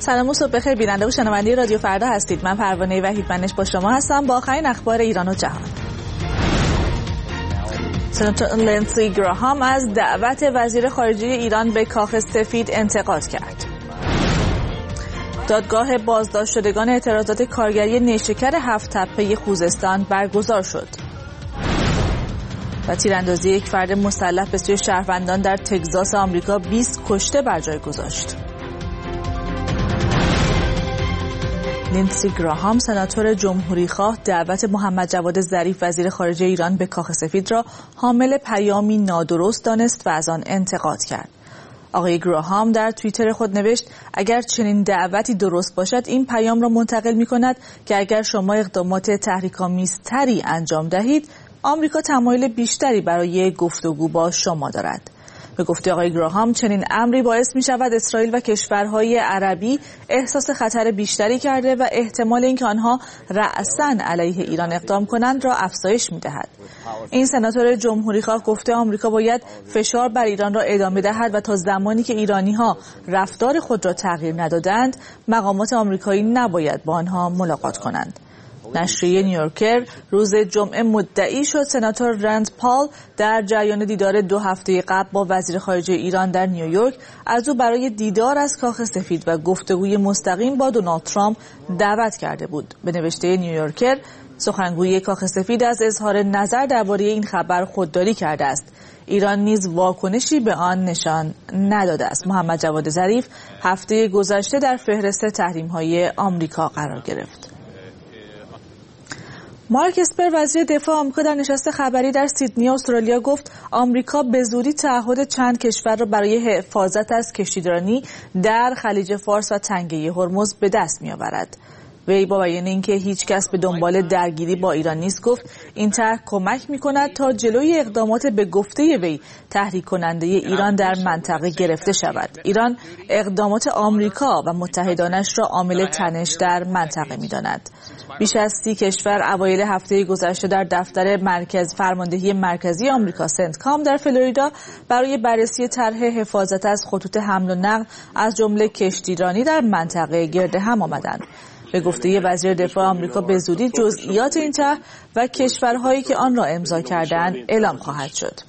سلام و صبح بخیر بیننده و شنونده رادیو فردا هستید. من پروانه وحیدمنش با شما هستم با آخرین اخبار ایران و جهان. سناتور لندسی گراهام از دعوت وزیر خارجه ایران به کاخ سفید انتقاد کرد. دادگاه بازداشت شدگان اعتراضات کارگری نیشکر 7 تپه خوزستان برگزار شد. و تیراندازی یک فرد مسلح به سوی شهروندان در تگزاس آمریکا 20 کشته بر جای گذاشت. لندسی گراهام سناتور جمهوریخواه دعوت محمد جواد ظریف وزیر خارجه ایران به کاخ سفید را حامل پیامی نادرست دانست و از آن انتقاد کرد. آقای گراهام در توییتر خود نوشت اگر چنین دعوتی درست باشد این پیام را منتقل می‌کند که اگر شما اقدامات تحریک‌آمیزتری انجام دهید آمریکا تمایل بیشتری برای گفتگو با شما دارد. به گفته آقای گراهام چنین امری باعث می شود اسرائیل و کشورهای عربی احساس خطر بیشتری کرده و احتمال اینکه آنها رأساً علیه ایران اقدام کنند را افزایش می دهد. این سناتور جمهوریخواه گفته آمریکا باید فشار بر ایران را ادامه دهد و تا زمانی که ایرانی‌ها رفتار خود را تغییر ندادند مقامات آمریکایی نباید با آنها ملاقات کنند. نشریه نیویورکر روز جمعه مدعی شد سناتور رند پال در جریان دیدار 2 هفته قبل با وزیر خارجه ایران در نیویورک از او برای دیدار از کاخ سفید و گفتگوی مستقیم با دونالد ترامپ دعوت کرده بود. به نوشته نیویورکر سخنگوی کاخ سفید از اظهار نظر درباره این خبر خودداری کرده است. ایران نیز واکنشی به آن نشان نداده است. محمد جواد ظریف هفته گذشته در فهرست تحریم‌های آمریکا قرار گرفت. مارک اسپر وزیر دفاع آمریکا در نشست خبری در سیدنی استرالیا گفت آمریکا به زودی تعهد چند کشور را برای حفاظت از کشتیرانی در خلیج فارس و تنگه هرمز به دست می‌آورد. وی با بیان اینکه هیچ کس به دنبال درگیری با ایران نیست گفت این طرح کمک می‌کند تا جلوی اقدامات به گفته وی تحریک کننده ایران در منطقه گرفته شود. ایران اقدامات آمریکا و متحدانش را عامل تنش در منطقه می‌داند. بیش از 30 کشور اوایل هفته گذشته در دفتر فرماندهی مرکزی آمریکا سنتکام در فلوریدا برای بررسی طرح حفاظت از خطوط حمل و نقل از جمله کشتیرانی در منطقه گرد هم آمدند. به گفته وزیر دفاع آمریکا به زودی جزئیات این طرح و کشورهایی که آن را امضا کردند اعلام خواهد شد.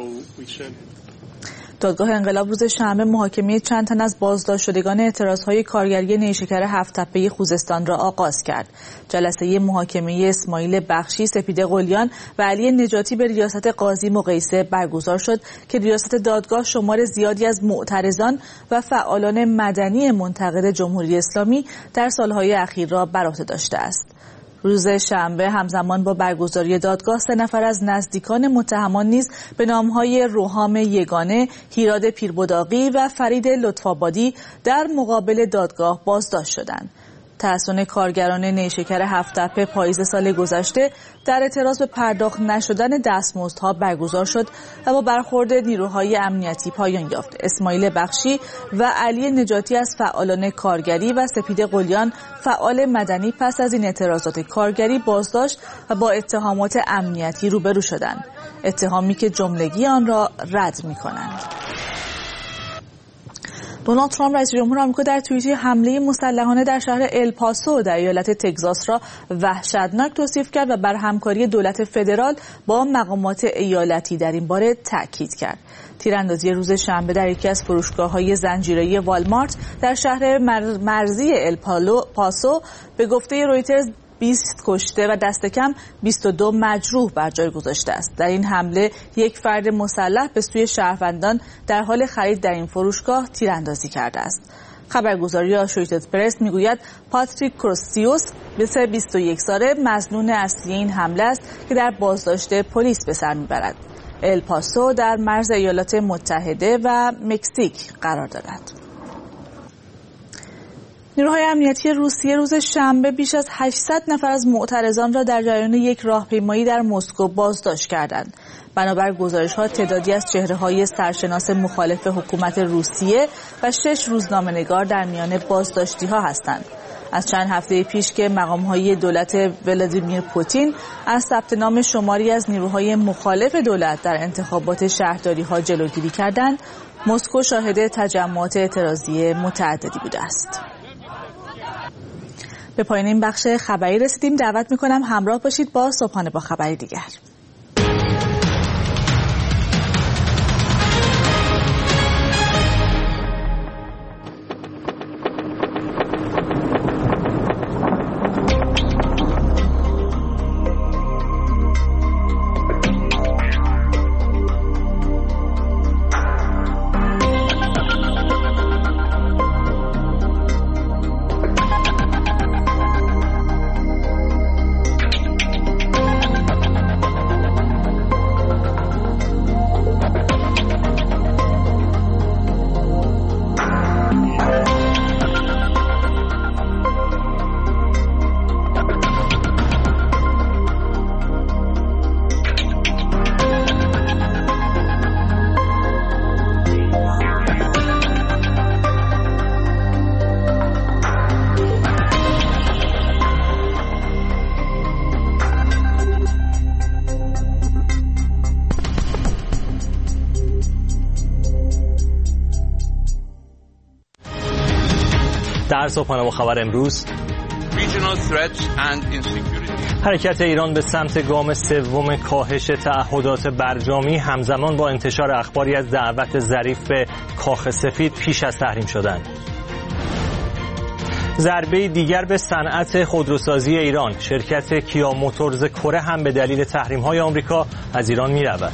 دادگاه انقلاب روز شنبه محاکمه چند تن از بازداشت شدگان اعتراضهای کارگری نیشکر 7 تپه خوزستان را آغاز کرد. جلسه محاکمه اسماعیل بخشی، سپیده قلیان و علی نجاتی به ریاست قاضی مقیسه برگزار شد که ریاست دادگاه شمار زیادی از معترضان و فعالان مدنی منتقد جمهوری اسلامی در سالهای اخیر را بر عهده داشته است. روز شنبه همزمان با برگزاری دادگاه 3 نفر از نزدیکان متهمان نیز به نامهای روحام یگانه، هیراد پیربداقی و فرید لطف‌آبادی در مقابل دادگاه بازداشت شدند. تحصن کارگران نیشکر 7 تپه پاییز سال گذشته در اعتراض به پرداخت نشدن دستمزدها برگزار شد و با برخورد نیروهای امنیتی پایان یافت. اسماعیل بخشی و علی نجاتی از فعالان کارگری و سپیده قلیان فعال مدنی پس از این اعتراضات کارگری بازداشت و با اتهامات امنیتی روبرو شدند. اتهامی که جملگی آن را رد می‌کنند. دونالد ترامپ رئیس جمهور آمریکا در توییتر حمله مسلحانه در شهر الپاسو در ایالت تگزاس را وحشتناک توصیف کرد و بر همکاری دولت فدرال با مقامات ایالتی در این باره تاکید کرد. تیراندازی روز شنبه در یکی از فروشگاه‌های زنجیره‌ای والمارت در شهر مرزی الپاسو به گفته رویترز 20 کشته و دست کم 22 مجروح بر جای گذاشته است. در این حمله یک فرد مسلح به سوی شهروندان در حال خرید در این فروشگاه تیراندازی کرده است. خبرگزاری آسوشیتد پرس میگوید پاتریک کروستیوس 21 ساله مظنون اصلی این حمله است که در بازداشت پلیس به سر میبرد. الپاسو در مرز ایالات متحده و مکزیک قرار دارد. نیروهای امنیتی روسیه روز شنبه بیش از 800 نفر از معترضان را در جریان یک راهپیمایی در مسکو بازداشت کردند. بنابر گزارش‌ها تعدادی از چهره‌های سرشناس مخالف حکومت روسیه و 6 روزنامه‌نگار در میان بازداشتی‌ها هستند. از چند هفته پیش که مقام‌های دولت ولادیمیر پوتین از ثبت نام شماری از نیروهای مخالف دولت در انتخابات شهرداری‌ها جلوگیری کردند، مسکو شاهد تجمعات اعتراضی متعددی بوده است. به پایان این بخش خبری رسیدیم. دعوت میکنم همراه باشید با صبحانه با خبری دیگر. در صبحانه با خبر امروز، حرکت ایران به سمت گام سوم کاهش تعهدات برجامی همزمان با انتشار اخباری از دعوت ظریف به کاخ سفید پیش از تحریم شدند. ضربه دیگر به صنعت خودروسازی ایران، شرکت کیا موتورز کره هم به دلیل تحریم‌های آمریکا از ایران می‌رود.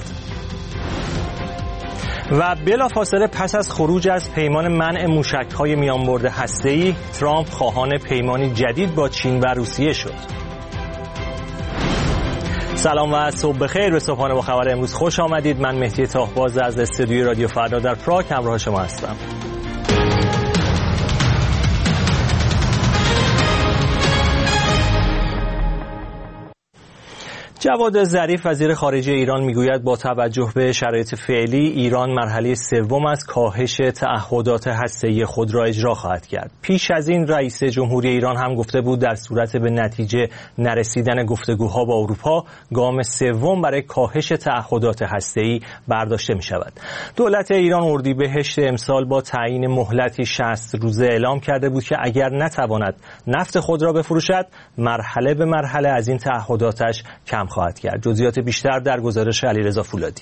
و بلافاصله پس از خروج از پیمان منع موشک‌های میانبرد هسته‌ای، ترامپ خواهان پیمانی جدید با چین و روسیه شد. سلام و صبح بخیر. به صبحانه با خبر امروز خوش آمدید. من مهدی تاهباز از استودیوی رادیو فردا در پراگ همراه شما هستم. جواد ظریف وزیر خارجه ایران میگوید با توجه به شرایط فعلی ایران مرحله سوم از کاهش تعهدات هسته‌ای خود را اجرا خواهد کرد. پیش از این رئیس جمهوری ایران هم گفته بود در صورت به نتیجه نرسیدن گفتگوها با اروپا گام سوم برای کاهش تعهدات هسته‌ای برداشته می شود. دولت ایران اردیبهشت امسال با تعیین مهلتی 60 روزه اعلام کرده بود که اگر نتواند نفت خود را بفروشد مرحله به مرحله از این تعهداتش کم خواهد کرد. جزئیات بیشتر در گزارش علیرضا فولادی.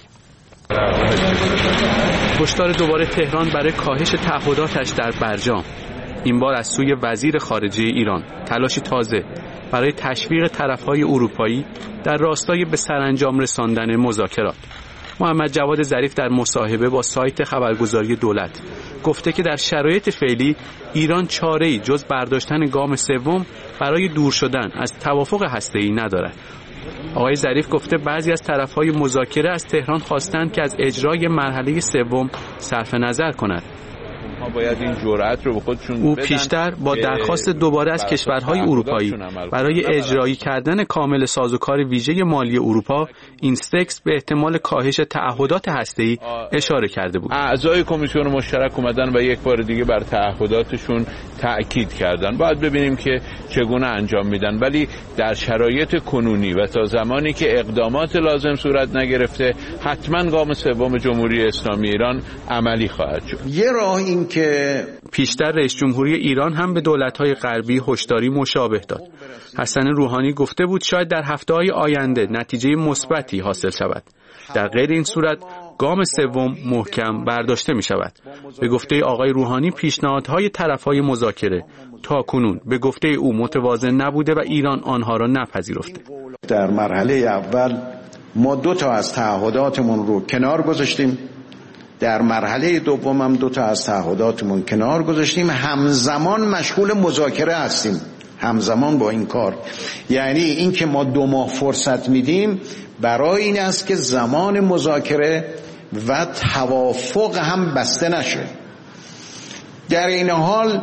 هشدار دوباره تهران برای کاهش تعهداتش در برجام، این بار از سوی وزیر خارجه ایران. تلاشی تازه برای تشویق طرف‌های اروپایی در راستای به سرانجام رساندن مذاکرات. محمد جواد ظریف در مصاحبه با سایت خبرگزاری دولت گفته که در شرایط فعلی ایران چاره‌ای جز برداشتن گام سوم برای دور شدن از توافق هسته‌ای ندارد. آقای ظریف گفته بعضی از طرف‌های مذاکره از تهران خواستند که از اجرای مرحله سوم صرف نظر کند. باید این جرأت رو به خودشون او پیشتر با درخواست دوباره از کشورهای اروپایی برای اجرایی کردن کامل سازوکار ویژه مالی اروپا اینستکس به احتمال کاهش تعهدات هسته‌ای اشاره کرده بود. اعضای کمیسیون مشترک اومدن و یک بار دیگه بر تعهداتشون تأکید کردن. باید ببینیم که چگونه انجام میدن، ولی در شرایط کنونی و تا زمانی که اقدامات لازم صورت نگرفته حتما گام سوم جمهوری اسلامی ایران عملی خواهد شد. یه راه این که پیشتر رئیس جمهوری ایران هم به دولت‌های غربی هشداری مشابه داد. حسن روحانی گفته بود شاید در هفته‌های آینده نتیجه مثبتی حاصل شود. در غیر این صورت گام سوم محکم برداشته می شود. به گفته آقای روحانی پیشنهادهای طرف‌های مذاکره تاکنون به گفته او متوازن نبوده و ایران آنها را نپذیرفته. در مرحله اول ما 2 از تعهداتمون رو کنار گذاشتیم. در مرحله دوم هم 2 از تعهداتمون کنار گذاشتیم. همزمان مشغول مذاکره هستیم. همزمان با این کار، یعنی این که ما 2 ماه فرصت میدیم برای این است که زمان مذاکره و توافق هم بسته نشه. در این حال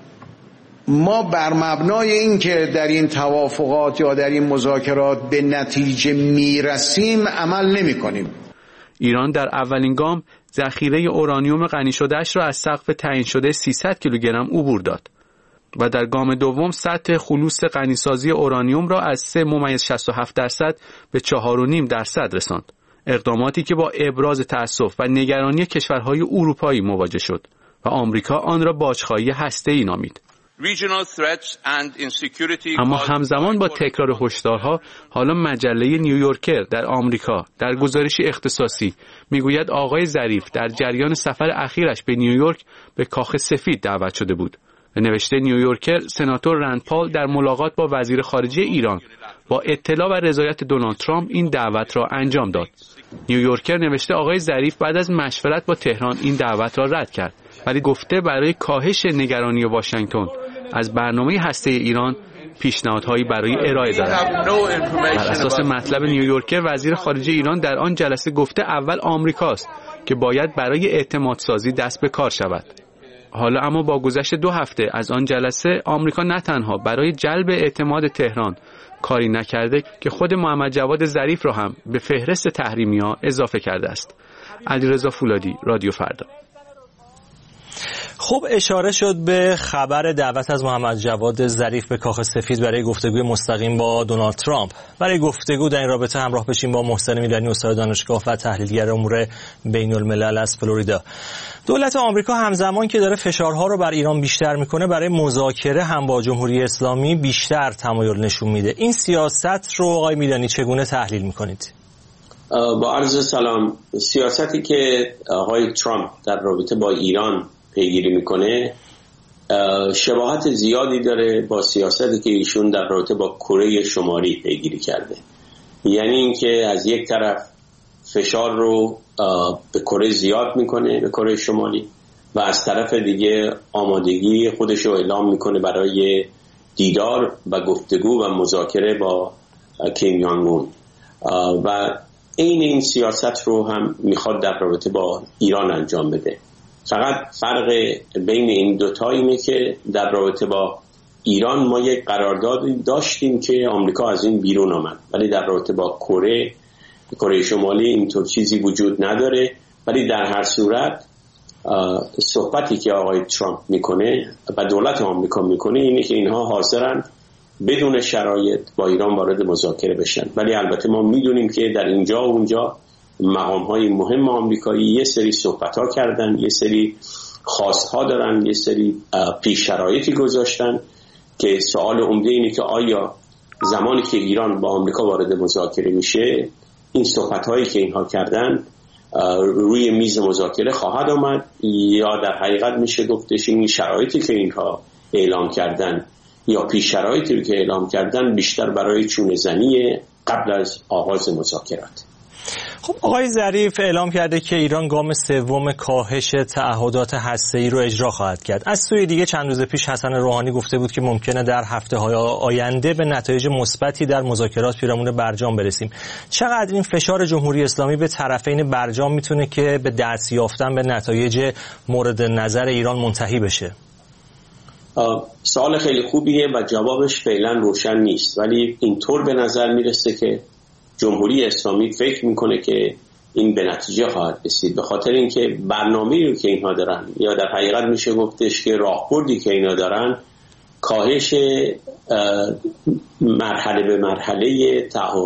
ما بر مبنای این که در این توافقات یا در این مذاکرات به نتیجه میرسیم عمل نمی کنیم. ایران در اولین گام ذخیره اورانیوم غنی شده‌اش را از سقف تعیین شده 300 کیلوگرم عبور داد و در گام دوم سطح خلوص غنیسازی اورانیوم را از 3.67% به 4.5% رساند. اقداماتی که با ابراز تأسف و نگرانی کشورهای اروپایی مواجه شد و آمریکا آن را باج‌خواهی هسته‌ای نامید. اما همزمان با تکرار هشدارها، حالا مجله نیویورکر در آمریکا در گزارشی اختصاصی میگوید آقای ظریف در جریان سفر اخیرش به نیویورک به کاخ سفید دعوت شده بود. به نوشته نیویورکر، سناتور رند پال در ملاقات با وزیر خارجه ایران با اطلاع و رضایت دونالد ترامپ این دعوت را انجام داد. نیویورکر نوشته آقای ظریف بعد از مشورت با تهران این دعوت را رد کرد، ولی گفته برای کاهش نگرانی واشنگتن از برنامه هسته ایران پیشنهادهایی برای ارائه دارد. بر اساس مطلب نیویورکر، وزیر خارجه ایران در آن جلسه گفته اول آمریکاست که باید برای اعتماد سازی دست به کار شود. حالا اما با گذشت 2 هفته از آن جلسه، آمریکا نه تنها برای جلب اعتماد تهران کاری نکرده که خود محمد جواد ظریف را هم به فهرست تحریمی‌ها اضافه کرده است. علیرضا فولادی، رادیو فردا. خب اشاره شد به خبر دعوت از محمد جواد ظریف به کاخ سفید برای گفتگوی مستقیم با دونالد ترامپ. برای گفتگو در این رابطه همراه بشیم با محسن میلانی، استاد دانشگاه و تحلیلگر امور بین الملل از فلوریدا. دولت آمریکا همزمان که داره فشارها رو بر ایران بیشتر میکنه، برای مذاکره هم با جمهوری اسلامی بیشتر تمایل نشون میده. این سیاست رو آقای میلانی چگونه تحلیل میکنید؟ با عرض سلام، سیاستی که آقای ترامپ در رابطه با ایران پیگیری میکنه شباهت زیادی داره با سیاستی که ایشون در رابطه با کره شمالی پیگیری کرده. یعنی اینکه از یک طرف فشار رو به کره زیاد میکنه، به کره شمالی، و از طرف دیگه آمادگی خودش رو اعلام میکنه برای دیدار و گفتگو و مذاکره با کیم یانگ اون، و این سیاست رو هم میخواد در رابطه با ایران انجام بده. فقط فرق بین این دوتا اینه که در رابطه با ایران ما یک قراردادی داشتیم که آمریکا از این بیرون آمد، ولی در رابطه با کره شمالی اینطور چیزی وجود نداره. ولی در هر صورت صحبتی که آقای ترامپ میکنه و دولت آمریکا میکنه اینه که اینها حاضرن بدون شرایط با ایران وارد مذاکره بشن. ولی البته ما میدونیم که در اینجا و اونجا مقام‌های مهم آمریکایی یه سری صحبت‌ها کردن، یه سری خواست‌ها دارن، یه سری پیش شرایطی گذاشتن که سوال عمده اینه که آیا زمانی که ایران با آمریکا وارد مذاکره میشه، این صحبت‌هایی که اینها کردن روی میز مذاکره خواهد آمد، یا در حقیقت میشه گفتش این شرایطی که اینها اعلام کردن یا پیش شرایطی که اعلام کردن بیشتر برای چونه زنی قبل از آغاز مذاکرات. خب آقای ظریف اعلام کرده که ایران گام سوم کاهش تعهدات هسته‌ای رو اجرا خواهد کرد. از سوی دیگه چند روز پیش حسن روحانی گفته بود که ممکنه در هفته‌های آینده به نتایج مثبتی در مذاکرات پیرامون برجام برسیم. چقدر این فشار جمهوری اسلامی به طرفین برجام میتونه که به دست یافتن به نتایج مورد نظر ایران منتهی بشه؟ سوال خیلی خوبیه و جوابش فعلا روشن نیست، ولی اینطور به نظر میرسه که جمهوری اسلامی فکر میکنه که این به نتیجه خواهد رسید، به خاطر اینکه برنامه‌ای رو که اینها دارن، یا در حقیقت میشه گفتش که راهبردی که اینا دارن، کاهش مرحله به مرحله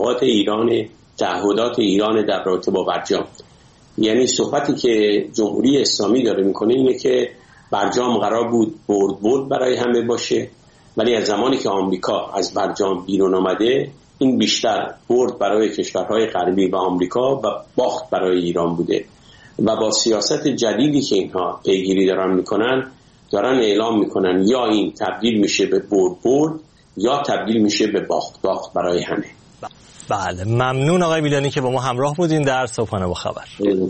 تعهدات ایران در رابطه با برجام. یعنی صحبتی که جمهوری اسلامی داره میکنه اینه که برجام قرار بود برد برای همه باشه، ولی از زمانی که آمریکا از برجام بیرون آمده، این بیشتر برد برای کشورهای غربی و آمریکا و باخت برای ایران بوده. و با سیاست جدیدی که اینها پیگیری دارن اعلام میکنن یا این تبدیل میشه به برد یا تبدیل میشه به باخت برای همه. بله، ممنون آقای میلانی که با ما همراه بودین در صبحانه با خبر.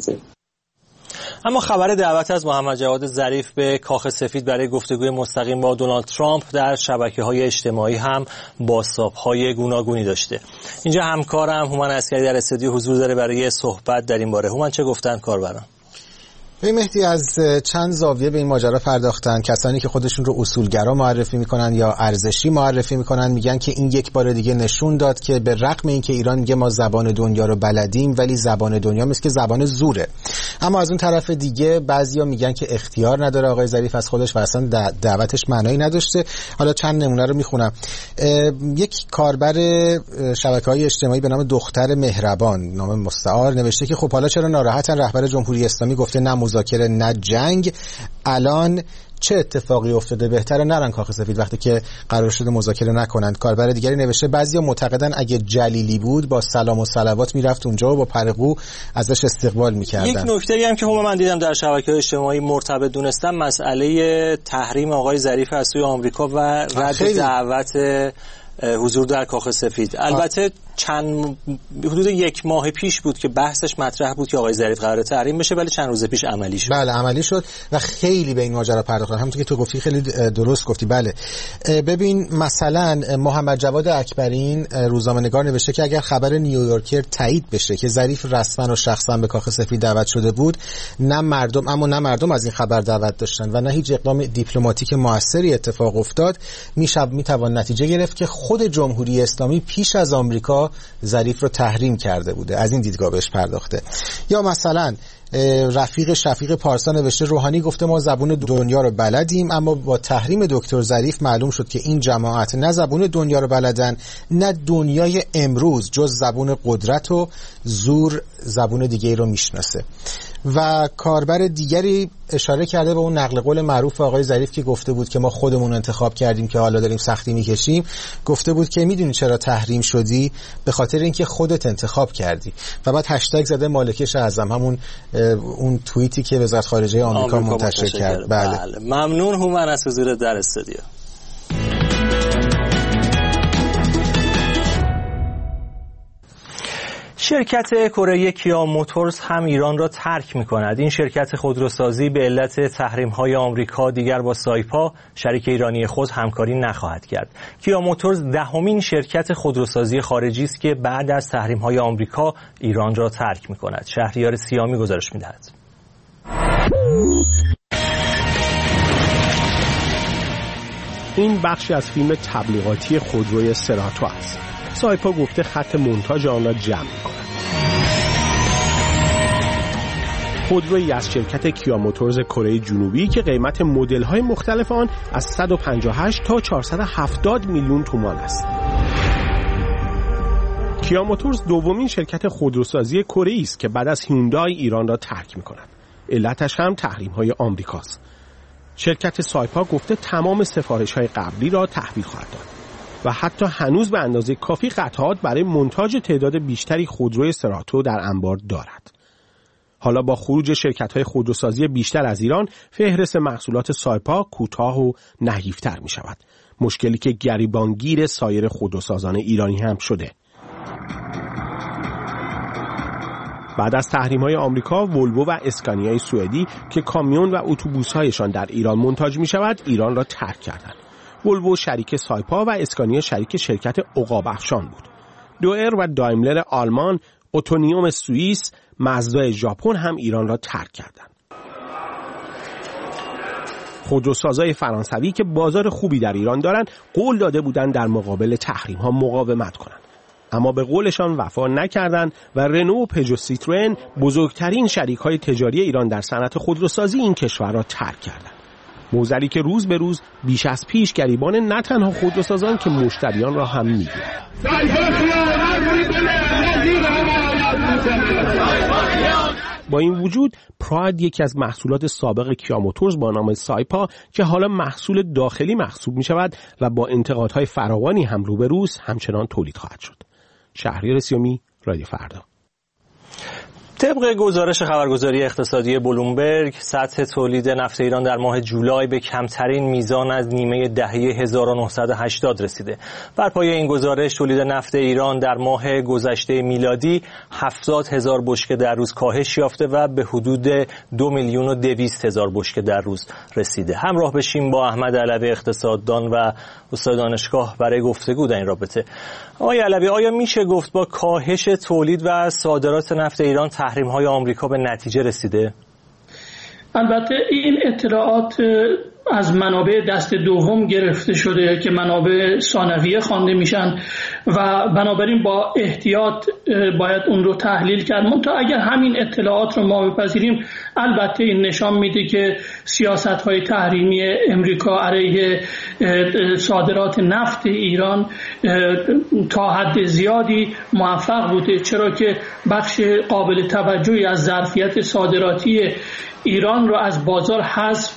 اما خبر دعوت از محمد جواد ظریف به کاخ سفید برای گفتگوی مستقیم با دونالد ترامپ در شبکه‌های اجتماعی هم بازتاب‌های گوناگونی داشته. اینجا همکارم هومن عسکری در استودیو حضور داره برای صحبت در این باره. هومن، چه گفتن کاربران؟ مهدی از چند زاویه به این ماجرا پرداختن. کسانی که خودشون رو اصولگرا معرفی میکنن یا ارزشی معرفی میکنن میگن که این یک بار دیگه نشون داد که به رغم اینکه ایران میگه ما زبان دنیا رو بلدیم، ولی زبان دنیا مثل که زبان زوره. اما از اون طرف دیگه بعضیا میگن که اختیار نداره آقای ظریف از خودش و اصلا دعوتش معنایی نداشته. حالا چند نمونه رو میخونم. یک کاربر شبکه‌های اجتماعی به نام دختر مهربان، نام مستعار، نوشته که خب حالا چرا ناراحتن؟ رهبر جمهوری اسلامی گفته نه مذاکره نه جنگ. الان چه اتفاقی افتاده؟ بهتره نرن کاخ سفید وقتی که قرار شده مذاکره نکنند. کاربر دیگری نوشته بعضیا معتقدن اگه جلیلی بود با سلام و صلوات میرفت اونجا و با پرقو ازش استقبال میکردن. یک نکته‌ای هم که من دیدم در شبکه‌های اجتماعی مرتبط دونستم مسئله تحریم آقای ظریف از سوی آمریکا و رد دعوت حضور در کاخ سفید. البته حدود یک ماه پیش بود که بحثش مطرح بود که آقای ظریف قراره تحریم بشه، ولی چند روز پیش عملی شد. بله عملی شد و خیلی به این ماجرا پرداختن. همونطور که تو گفتی خیلی درست گفتی. بله ببین مثلا محمد جواد اکبرین روزنامه‌نگار نوشته که اگر خبر نیویورکر تایید بشه که ظریف رسما و شخصا به کاخ سفید دعوت شده بود، نه مردم از این خبر دعوت داشتن و نه هیچ اقدام دیپلماتیک موثری اتفاق افتاد، میتوان نتیجه گرفت که خود جمهوری اسلامی پیش از آمریکا ظریف رو تحریم کرده بوده. از این دیدگاه بهش پرداخته. یا مثلا رفیق شفیق پارسا نوشته روحانی گفته ما زبون دنیا رو بلدیم، اما با تحریم دکتر ظریف معلوم شد که این جماعت نه زبون دنیا رو بلدن نه دنیای امروز جز زبون قدرت و زور زبون دیگه رو میشناسه. و کاربر دیگری اشاره کرده به اون نقل قول معروف آقای ظریف که گفته بود که ما خودمون انتخاب کردیم که حالا داریم سختی میکشیم. گفته بود که میدونی چرا تحریم شدی؟ به خاطر اینکه خودت انتخاب کردی. و بعد هشتگ زده مالکش اعظم، همون اون توییتی که وزارت خارجه آمریکا منتشر کرد. بله. ممنون هومن از حضور در استودیو. شرکت کره کیا موتورز هم ایران را ترک می‌کند. این شرکت خودروسازی به علت تحریم‌های آمریکا دیگر با سایپا شریک ایرانی خود همکاری نخواهد کرد. کیا موتورز دهمین شرکت خودروسازی خارجی است که بعد از تحریم‌های آمریکا ایران را ترک می‌کند. شهریار سیامی گزارش می‌دهد. این بخشی از فیلم تبلیغاتی خودروی سراتو است. سایپا گفته خط مونتاژ آن را جمع می‌کند. خودرویی از شرکت کیا موتورز کره جنوبی که قیمت مدل‌های مختلف آن از 158 تا 470 میلیون تومان است. کیا موتورز دومین شرکت خودروسازی کره‌ای است که بعد از هیوندای ایران را ترک می‌کند. علتش هم تحریم‌های آمریکاست. شرکت سایپا گفته تمام سفارش‌های قبلی را تحویل خواهد داد و حتی هنوز به اندازه کافی قطعات برای مونتاژ تعداد بیشتری خودروی سراتو در انبار دارد. حالا با خروج شرکت‌های خودروسازی بیشتر از ایران، فهرست محصولات سایپا کوتاه و نحیفتر می‌شود. مشکلی که گریبانگیر سایر خودروسازان ایرانی هم شده. بعد از تحریم‌های آمریکا، ولوو و اسکانیای سوئدی که کامیون و اتوبوس‌هایشان در ایران مونتاژ می‌شود، ایران را ترک کردند. ولوو شریک سایپا و اسکانیا شریک شرکت عقاب‌افشان بود. دوئر و دایملر آلمان، اوتونیوم سوئیس، مازدا ژاپن هم ایران را ترک کردند. خودروسازای فرانسوی که بازار خوبی در ایران دارند، قول داده بودند در مقابل تحریم‌ها مقاومت کنند. اما به قولشان وفا نکردند و رنو و پژو سیتروئن بزرگترین شریک‌های تجاری ایران در صنعت خودروسازی این کشور را ترک کردند. موزلی که روز به روز بیش از پیش گریبان نه تنها خودروسازان که مشتریان را هم می‌گیرد. با این وجود پراید یکی از محصولات سابق کیا موتورز با نام سایپا که حالا محصول داخلی محسوب می شود و با انتقادهای فراوانی هم روبروست همچنان تولید خواهد شد. شهریار سیامی، رادیو فردا. طبق گزارش خبرگزاری اقتصادی بلومبرگ، سطح تولید نفت ایران در ماه جولای به کمترین میزان از نیمه دهه 1980 رسیده. بر پایه این گزارش تولید نفت ایران در ماه گذشته میلادی 70,000 بشکه در روز کاهش یافته و به حدود 2,200,000 بشکه در روز رسیده. همراه بشیم با احمد علوی اقتصاددان و استاد دانشگاه برای گفتگو در این رابطه. آقای علوی، آیا میشه گفت با کاهش تولید و صادرات نفت ایران تحریم‌های آمریکا به نتیجه رسیده؟ البته این اطلاعات از منابع دست دوم گرفته شده که منابع ثانویه خوانده میشن و بنابراین با احتیاط باید اون رو تحلیل کرد. منتها اگر همین اطلاعات رو ما بپذیریم، البته این نشان میده که سیاست‌های تحریمی امریکا علیه صادرات نفت ایران تا حد زیادی موفق بوده، چرا که بخش قابل توجهی از ظرفیت صادراتی ایران رو از بازار حذف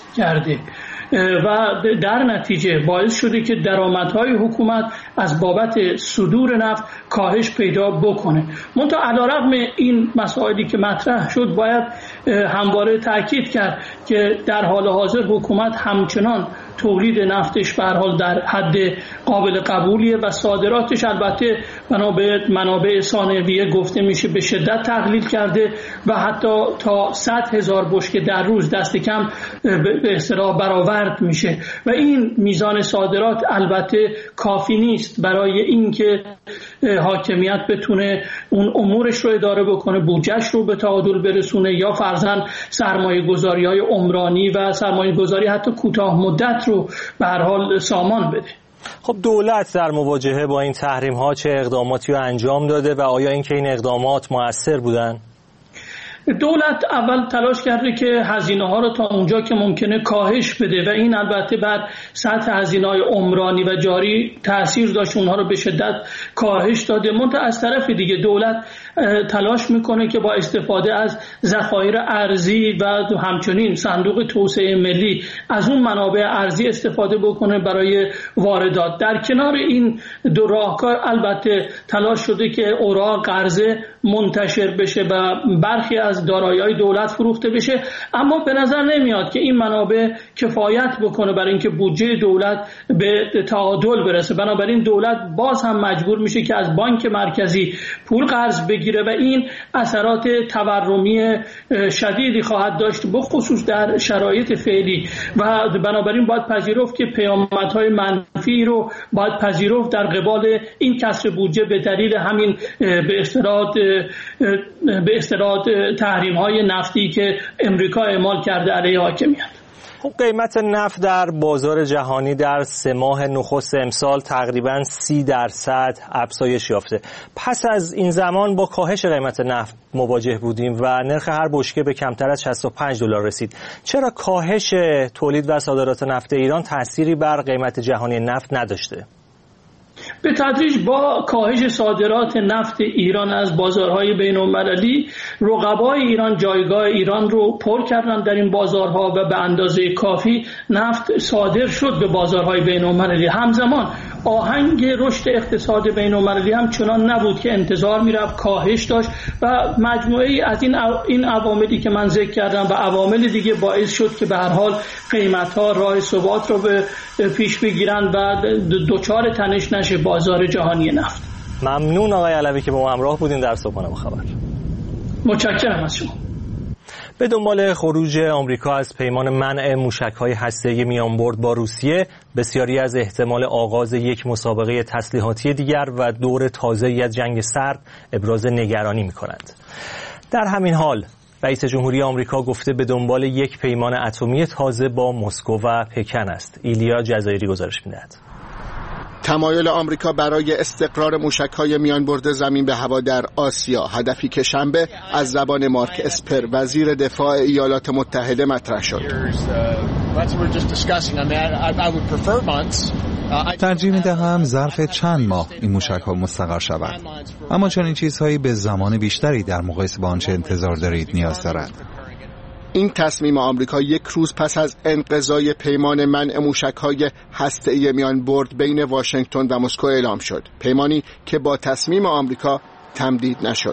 کرده و در نتیجه باعث شده که درآمدهای حکومت از بابت صدور نفت کاهش پیدا بکنه. منتها علیرغم این مسائلی که مطرح شد باید همواره تاکید کرد که در حال حاضر حکومت همچنان تولید نفتش به هر حال در حد قابل قبولیه و صادراتش البته بنا به منابع ثانویه گفته میشه به شدت تقلیل کرده و حتی تا 100,000 بشکه در روز دست کم به اصطلاح برآورد میشه و این میزان صادرات البته کافی نیست برای اینکه حاکمیت بتونه اون امورش رو اداره بکنه، بودجهش رو به تعادل برسونه یا فرضاً سرمایه‌گذاری‌های عمرانی و سرمایه‌گذاری حتی کوتاه مدت رو به هر حال سامان بده. خب دولت در مواجهه با این تحریم‌ها چه اقداماتی رو انجام داده و آیا اینکه این اقدامات مؤثر بودن؟ دولت اول تلاش کرده که هزینه‌ها رو تا اونجا که ممکنه کاهش بده و این البته بر سطح هزینه‌های عمرانی و جاری تأثیر داشت، اونها رو به شدت کاهش داده. منتها از طرف دیگه دولت تلاش میکنه که با استفاده از ذخایر ارزی و همچنین صندوق توسعه ملی از اون منابع ارزی استفاده بکنه برای واردات. در کنار این دو راهکار البته تلاش شده که اوراق قرضه منتشر بشه و برخی از دارایی‌های دولت فروخته بشه، اما به نظر نمیاد که این منابع کفایت بکنه برای اینکه بودجه دولت به تعادل برسه. بنابراین دولت باز هم مجبور میشه که از بانک مرکزی پول قرض بگیره و این اثرات تورمی شدیدی خواهد داشت بخصوص در شرایط فعلی و بنابراین باید پذیرفت که پیامدهای منفی رو باید پذیرفت در قبال این کسر بودجه به دلیل همین به اصطلاح تحریم‌های نفتی که امریکا اعمال کرده علیه حاکمیت. خب قیمت نفت در بازار جهانی در 3 ماه نخست امسال تقریباً 30% افزایش یافته. پس از این زمان با کاهش قیمت نفت مواجه بودیم و نرخ هر بشکه به کمتر از $65 رسید. چرا کاهش تولید و صادرات نفت ایران تأثیری بر قیمت جهانی نفت نداشته؟ به تدریج با کاهش صادرات نفت ایران از بازارهای بین‌المللی، رقبای ایران جایگاه ایران رو پر کردن در این بازارها و به اندازه کافی نفت صادر شد به بازارهای بین‌المللی. همزمان آهنگ رشد اقتصاد بین‌المللی هم چنان نبود که انتظار میرفت، کاهش داشت و مجموعه‌ای از این عواملی که من ذکر کردم و عوامل دیگه باعث شد که به هر حال قیمت‌ها راه ثبات رو به پیش بگیرن و دوچار تنش نشه بازار جهانی نفت. ممنون آقای علوی که با ما همراه بودین در صبحانه با خبر. متشکرم از شما. به دنبال خروج آمریکا از پیمان منع موشک‌های هسته‌ای میانبرد با روسیه، بسیاری از احتمال آغاز یک مسابقه تسلیحاتی دیگر و دور تازه‌ای از جنگ سرد ابراز نگرانی می‌کنند. در همین حال رئیس جمهوری آمریکا گفته به دنبال یک پیمان اتمی تازه با مسکو و پکن است. ایلیا جزایری گزارش می‌دهد. تمایل آمریکا برای استقرار موشک‌های میانبرد زمین به هوا در آسیا، هدفی که شنبه از زبان مارک اسپر وزیر دفاع ایالات متحده مطرح شد. ترجیح می‌دهم ظرف چند ماه این موشک‌ها مستقر شوند، اما چنین چیزهایی به زمان بیشتری در مقایسه با آنچه انتظار دارید نیاز دارد. این تصمیم آمریکا یک روز پس از انقضای پیمان منع موشک‌های هسته‌ای میانبرد بین واشنگتن و مسکو اعلام شد. پیمانی که با تصمیم آمریکا تمدید نشد.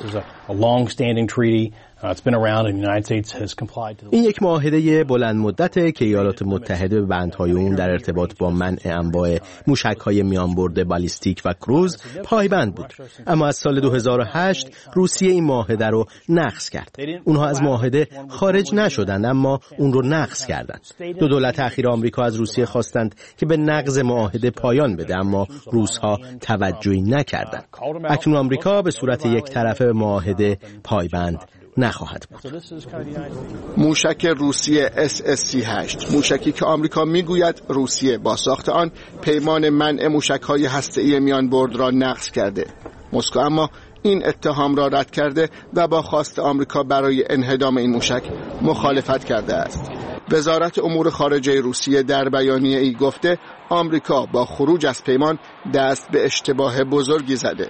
این یک معاهده بلند مدته که ایالات متحده به بندهای اون در ارتباط با منع انواع موشک‌های میانبرد بالیستیک و کروز پایبند بود، اما از سال 2008 روسیه این معاهده رو نقض کرد. اونها از معاهده خارج نشدند اما اون رو نقض کردند. دو دولت اخیر آمریکا از روسیه خواستند که به نقض معاهده پایان بده، اما روس‌ها توجهی نکردند. اکنون آمریکا به صورت یک طرفه به معاهده پایبند نخواهد بود. موشک روسیه SS-38، موشکی که آمریکا میگوید روسیه با ساخت آن پیمان منع موشک‌های هسته‌ای میانبرد را نقض کرده. مسکو اما این اتهام را رد کرده و با خواست آمریکا برای انهدام این موشک مخالفت کرده است. وزارت امور خارجه روسیه در بیانیه ای گفته آمریکا با خروج از پیمان دست به اشتباه بزرگی زده.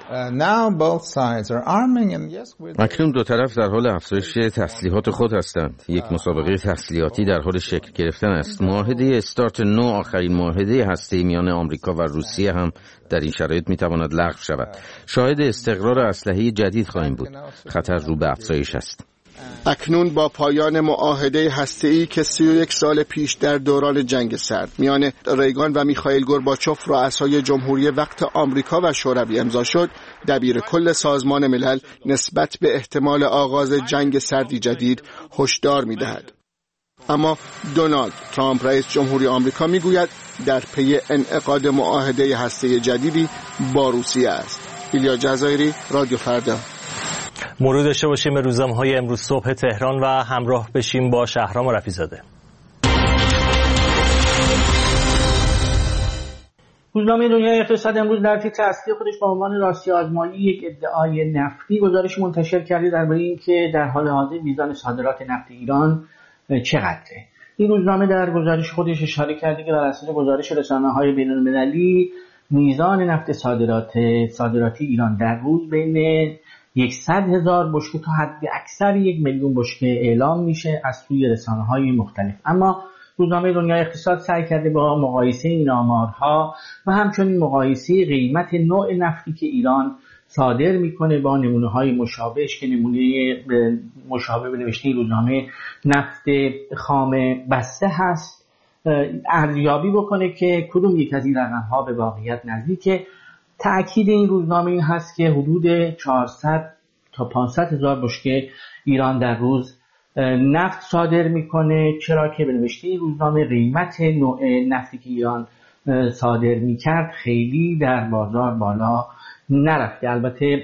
اکنون دو طرف در حال افزایش تسلیحات خود هستند. یک مسابقه تسلیحاتی در حال شکل گرفتن است. معاهده استارت نو آخرین معاهده هسته‌ای میان آمریکا و روسیه هم در این شرایط میتواند لغو شود. شاهد استقرار اسلحه جدید خواهیم بود. خطر رو به افزایش است. اکنون با پایان معاهده هسته‌ای که 31 سال پیش در دوران جنگ سرد میان ریگان و میخائیل گورباچوف رؤسای جمهوری وقت آمریکا و شوروی امضا شد، دبیر کل سازمان ملل نسبت به احتمال آغاز جنگ سردی جدید هشدار می‌دهد. اما دونالد ترامپ رئیس جمهوری آمریکا میگوید در پی انعقاد معاهده هسته‌ای جدیدی با روسیه است. ایلیا جزایری، رادیو فردا. مرور داشته باشیم به روزنامه‌های امروز صبح تهران و همراه بشیم با شهرام رفیع‌زاده. روزنامه دنیای اقتصاد امروز در تیتر اصلی خودش با عنوان راستی آزمایی یک ادعای نفتی گزارش منتشر کرده درباره اینکه در حال حاضر میزان صادرات نفت ایران چقدره. این روزنامه در گزارش خودش اشاره کرده که بر اساس گزارش رسانه‌های بین‌المللی میزان نفت صادراتی ایران در روز بین 100,000 بشکه تا حد اکثر 1,000,000 بشکه اعلام میشه از سوی رسانه‌های مختلف. اما روزنامه دنیای اقتصاد سعی کرده با مقایسه این آمارها و همچنین مقایسه قیمت نوع نفتی که ایران صادر میکنه با نمونه‌های مشابهش که نمونه مشابه به نوشته روزنامه نفت خام بسته هست ارزیابی بکنه که کدوم یک از این رقم‌ها به واقعیت نزدیکه. تأکید این روزنامه این هست که حدود 400 تا 500,000 بشکه ایران در روز نفت صادر میکنه، چرا که به نوشته این روزنامه قیمت نوع نفتی که ایران صادر میکرد خیلی در بازار بالا نرفته. البته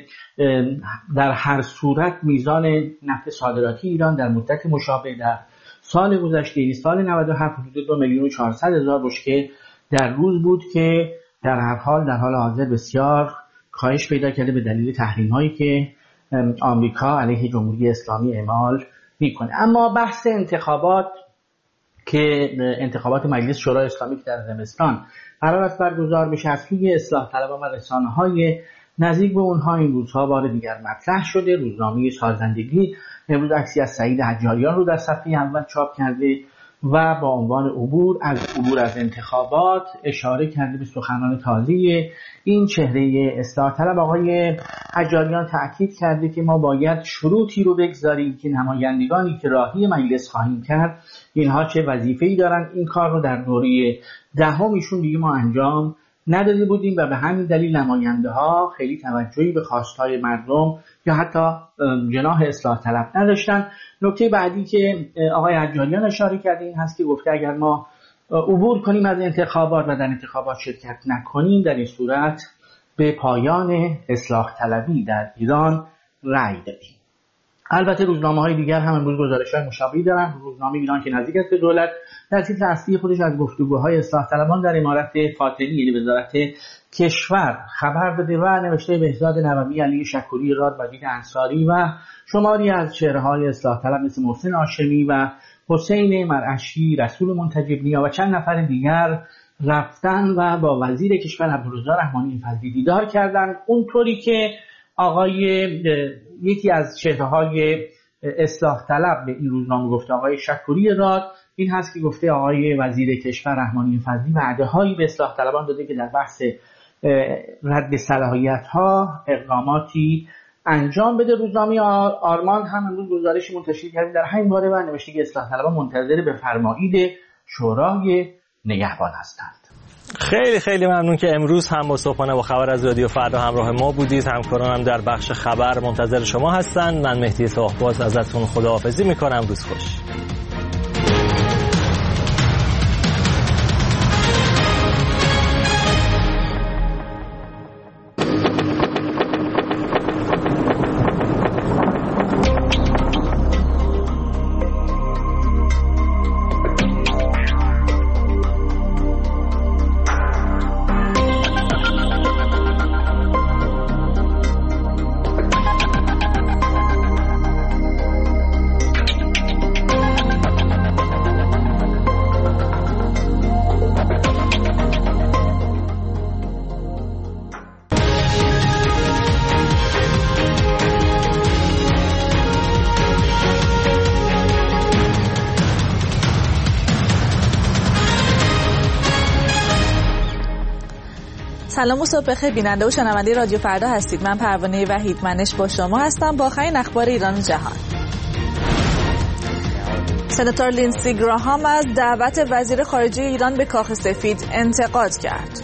در هر صورت میزان نفت صادراتی ایران در مدت مشابه در سال گذشته یعنی سال 97 حدود 2,400,000 بشکه در روز بود که در هر حال در حال حاضر بسیار کاهش پیدا کرده به دلیل تحریم‌هایی که آمریکا علیه جمهوری اسلامی اعمال میکنه. اما بحث انتخابات که انتخابات مجلس شورای اسلامی که در زمستان قرار است برگزار بشه از سوی اصلاح طلبان و رسانه‌های نزدیک به اونها این روزها بار دیگر مطرح شده. روزنامه سازندگی امروز عکسی از سعید حجاریان رو در صفحه اول چاپ کرده و با عنوان عبور از انتخابات اشاره کرده به سخنان تازه این چهره اصلاح طلب. آقای حجاریان تأکید کرده که ما باید شروطی رو بگذاریم که نمایندگانی که راهی مجلس خواهیم کرد اینها چه وظیفه‌ای دارن. این کار رو در دوره دهم ایشون دیگه ما انجام نداده بودیم و به همین دلیل نماینده ها خیلی توجهی به خواستهای مردم یا حتی جناح اصلاح طلب نداشتن. نکته بعدی که آقای حجاریان اشاره کرده این هست که گفته اگر ما عبور کنیم از انتخابات و در انتخابات شرکت نکنیم در این صورت به پایان اصلاح طلبی در ایران رأی دادیم. البته روزنامه‌های دیگر هم امروز گزارش‌های مشابهی دارن. روزنامه ایران که نزدیک است به دولت در تیتر اصلی خودش از گفتگوهای اصلاح طلبان در امارت فاطمی یعنی وزارت کشور خبر داده و نوشته بهزاد نووی، علی شکوری، راد مجید انصاری و شماری از چهره‌های اصلاح طلب مثل محسن هاشمی و حسین مرعشی، رسول منتجب‌نیا و چند نفر دیگر رفتن و با وزیر کشور عبدالرضا رحمانی فضلی دیدار کردند. اونطوری که یکی از چهره‌های اصلاح طلب به این روزنامه گفته آقای شکوری راد این هست که گفته آقای وزیر کشور رحمانی فضلی وعده‌هایی به اصلاح طلبان داده که در بحث رد صلاحیت‌ها اقداماتی انجام بده. روزنامه آرمان هم امروز گزارش منتشر کرده در همین باره و نوشته که اصلاح طلبان منتظر بفرمایید شورای نگهبان هستند. خیلی خیلی ممنون که امروز هم با صبحانه با خبر از رادیو فردا همراه ما بودید. همکارانم در بخش خبر منتظر شما هستند. من مهدی صاحباز ازتون خداحافظی میکنم. روز خوش. سلام و صبح بخیر بیننده و شنونده رادیو فردا هستید. من پروانه وحیدمنش با شما هستم با آخرین اخبار ایران و جهان. سناتور لینسی گراهام از دعوت وزیر خارجه ایران به کاخ سفید انتقاد کرد.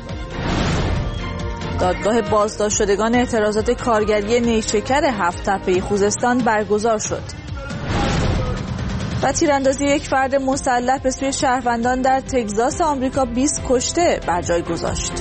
دادگاه بازداشت شدگان اعتراضات کارگری نیشکر 7 تپه خوزستان برگزار شد. و تیراندازی یک فرد مسلح به سوی شهروندان در تگزاس آمریکا 20 کشته بر جای گذاشت.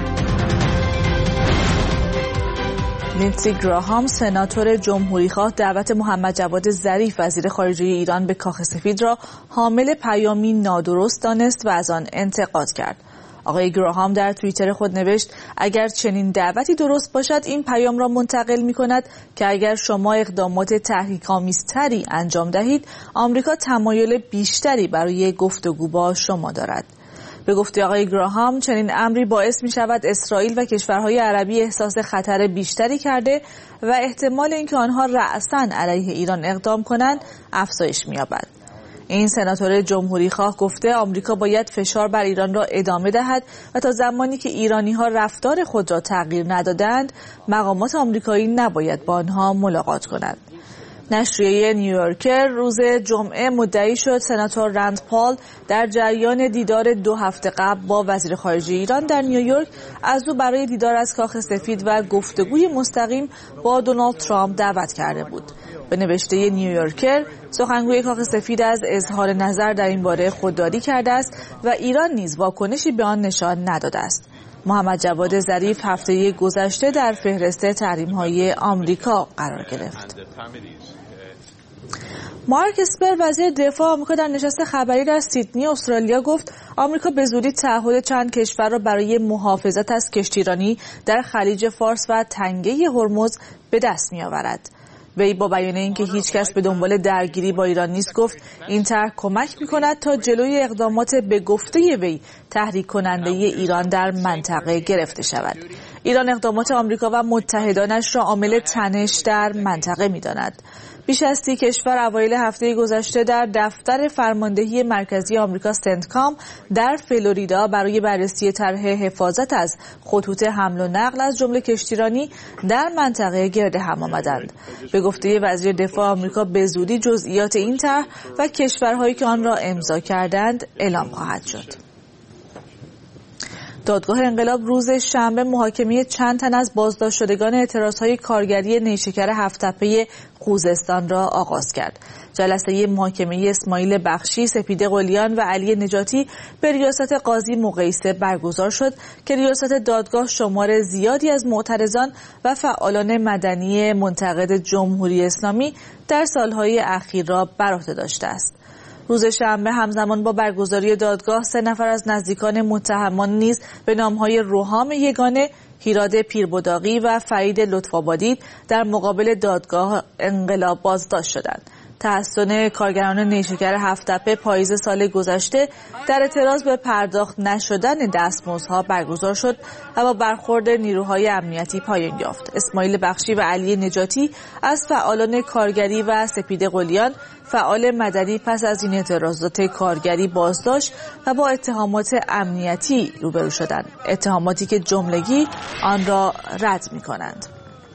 لینسی گراهام سناتور جمهوریخواه دعوت محمد جواد ظریف وزیر خارجه ایران به کاخ سفید را حامل پیامی نادرست دانست و از آن انتقاد کرد. آقای گراهام در توییتر خود نوشت اگر چنین دعوتی درست باشد این پیام را منتقل می کند که اگر شما اقدامات تحریک‌آمیزتری انجام دهید آمریکا تمایل بیشتری برای گفتگو با شما دارد. به گفته آقای گراهام چنین امری باعث می شود اسرائیل و کشورهای عربی احساس خطر بیشتری کرده و احتمال اینکه آنها رأساً علیه ایران اقدام کنند افزایش می یابد. این سناتور جمهوریخواه گفته آمریکا باید فشار بر ایران را ادامه دهد و تا زمانی که ایرانی‌ها رفتار خود را تغییر ندادند مقامات آمریکایی نباید با آنها ملاقات کنند. نشریه نیویورکر روز جمعه مدعی شد سناتور راند پال در جریان دیدار 2 هفته قبل با وزیر خارجه ایران در نیویورک از او برای دیدار از کاخ سفید و گفتگوی مستقیم با دونالد ترامپ دعوت کرده بود. به نوشته نیویورکر سخنگوی کاخ سفید از اظهار نظر در این باره خودداری کرده است و ایران نیز واکنشی به آن نشان نداده است. محمد جواد ظریف هفته گذشته در فهرست تحریم‌های آمریکا قرار گرفت. مارک اسپر وزیر دفاع آمریکا در نشست خبری در سیدنی استرالیا گفت آمریکا به زودی تعهد چند کشور را برای محافظت از کشتیرانی در خلیج فارس و تنگه هرمز به دست می‌آورد. وی با بیان اینکه هیچ کس به دنبال درگیری با ایران نیست گفت این طرح کمک می‌کند تا جلوی اقدامات به گفته وی تحریک کننده ایران در منطقه گرفته شود. ایران اقدامات آمریکا و متحدانش را عامل تنش در منطقه می‌داند. بیش از 30 کشور اوایل هفته گذشته در دفتر فرماندهی مرکزی آمریکا سنتکام در فلوریدا برای بررسی طرح حفاظت از خطوط حمل و نقل از جمله کشتیرانی در منطقه گرد هم آمدند. به گفته وزیر دفاع آمریکا به زودی جزئیات این طرح و کشورهایی که آن را امضا کردند اعلام خواهد شد. دادگاه انقلاب روز شنبه محاکمه چند تن از بازداشت شدگان اعتراضهای کارگری نیشکر 7 تپه خوزستان را آغاز کرد. جلسه محاکمه اسماعیل بخشی، سپیده قلیان و علی نجاتی به ریاست قاضی مقیسه برگزار شد که ریاست دادگاه شمار زیادی از معترضان و فعالان مدنی منتقد جمهوری اسلامی در سالهای اخیر را بر عهده داشته است. روز شنبه همزمان با برگزاری دادگاه 3 نفر از نزدیکان متهمان نیز به نامهای روحام یگانه، هیراد پیربداغی و فرید لطف‌آبادی در مقابل دادگاه انقلاب بازداشت شدند. تحسن کارگران نیشکر 7 تپه پاییز سال گذشته در اعتراض به پرداخت نشدن دستمزدها برگزار شد و با برخورد نیروهای امنیتی پایان یافت. اسماعیل بخشی و علی نجاتی از فعالان کارگری و سپیده قلیان فعال مدنی پس از این اعتراضات کارگری بازداشت و با اتهامات امنیتی روبرو شدند، اتهاماتی که جملگی آن را رد می‌کنند.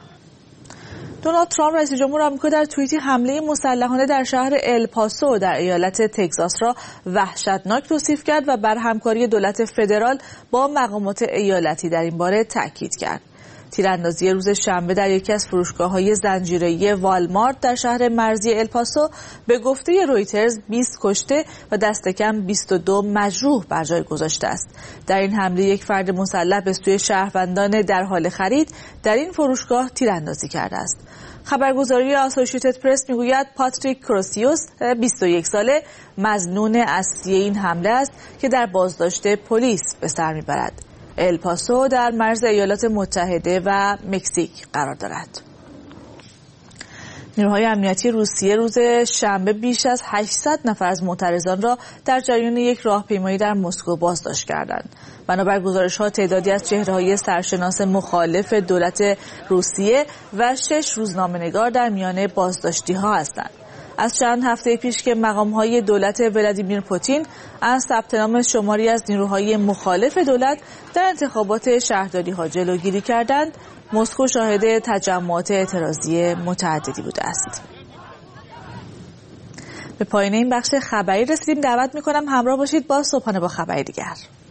دونالد ترامپ رئیس جمهور آمریکا در توییتی حمله مسلحانه در شهر الپاسو در ایالت تگزاس را وحشتناک توصیف کرد و بر همکاری دولت فدرال با مقامات ایالتی در این باره تاکید کرد. تیراندازی روز شنبه در یکی از فروشگاه‌های زنجیره‌ای والمارت در شهر مرزی الپاسو به گفته رویترز 20 کشته و دست کم 22 مجروح بر جای گذاشته است. در این حمله یک فرد مسلح به سوی شهروندان در حال خرید در این فروشگاه تیراندازی کرده است. خبرگزاری آسوشییتد پرس میگوید پاتریک کروسیوس 21 ساله مظنون اصلی این حمله است که در بازداشت پلیس به سر میبرد. الپاسو در مرز ایالات متحده و مکزیک قرار دارد. نیروهای امنیتی روسیه روز شنبه بیش از 800 نفر از معترضان را در جریان یک راهپیمایی در مسکو بازداشت کردند. بنابر گزارش‌ها تعدادی از چهره‌های سرشناس مخالف دولت روسیه و 6 روزنامه‌نگار در میان بازداشتی‌ها هستند. از چند هفته پیش که مقام‌های دولت ولادیمیر پوتین از ثبت نام شماری از نیروهای مخالف دولت در انتخابات شهرداری‌ها جلوگیری کردند، مسکو شاهد تجمعات اعتراضی متعددی بوده است. به پایان این بخش خبری رسیدیم. دعوت می‌کنم همراه باشید با صبحانه با خبری دیگر.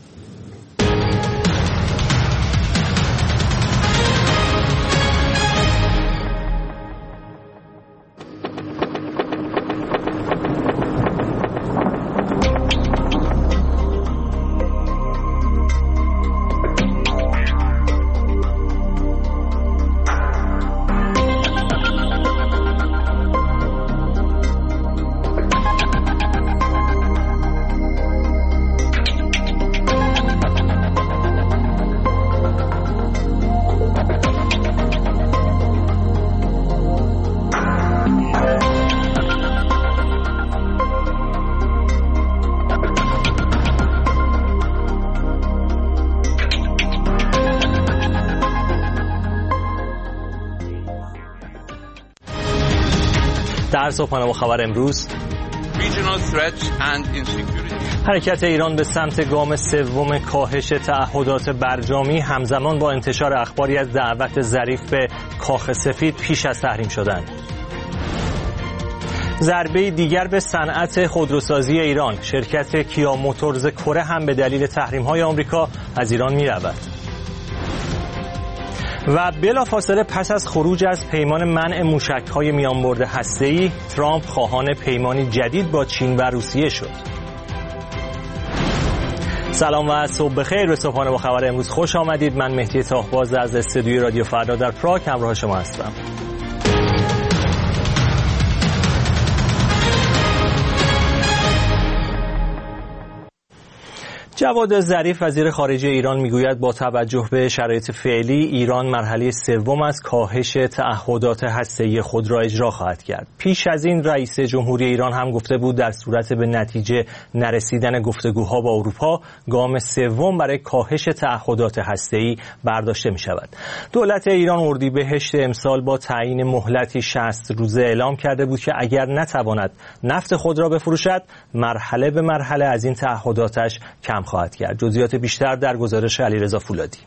در صبحانه با خبر امروز، حرکت ایران به سمت گام سوم کاهش تعهدات برجامی همزمان با انتشار اخباری از دعوت ظریف به کاخ سفید پیش از تحریم شدن. ضربه دیگر به صنعت خودروسازی ایران، شرکت کیا موتورز کره هم به دلیل تحریم‌های آمریکا از ایران می‌رود. و بلافاصله پس از خروج از پیمان منع موشک‌های میانبرد هسته‌ای، ترامپ خواهان پیمانی جدید با چین و روسیه شد. سلام و صبح بخیر. به صبحانه با خبر امروز خوش آمدید. من مهدی تاهباز از استودیوی رادیو فردا در پراگ همراه شما هستم. جواد ظریف وزیر خارجه ایران میگوید با توجه به شرایط فعلی ایران مرحله سوم از کاهش تعهدات هسته‌ای خود را اجرا خواهد کرد. پیش از این رئیس جمهوری ایران هم گفته بود در صورت به نتیجه نرسیدن گفتگوها با اروپا گام سوم برای کاهش تعهدات هسته‌ای برداشته می شود. دولت ایران اردیبهشت امسال با تعیین مهلتی 60 روزه اعلام کرده بود که اگر نتواند نفت خود را بفروشد مرحله به مرحله از این تعهداتش کم خواهد کرد. جزئیات بیشتر در گزارش علیرضا فولادی.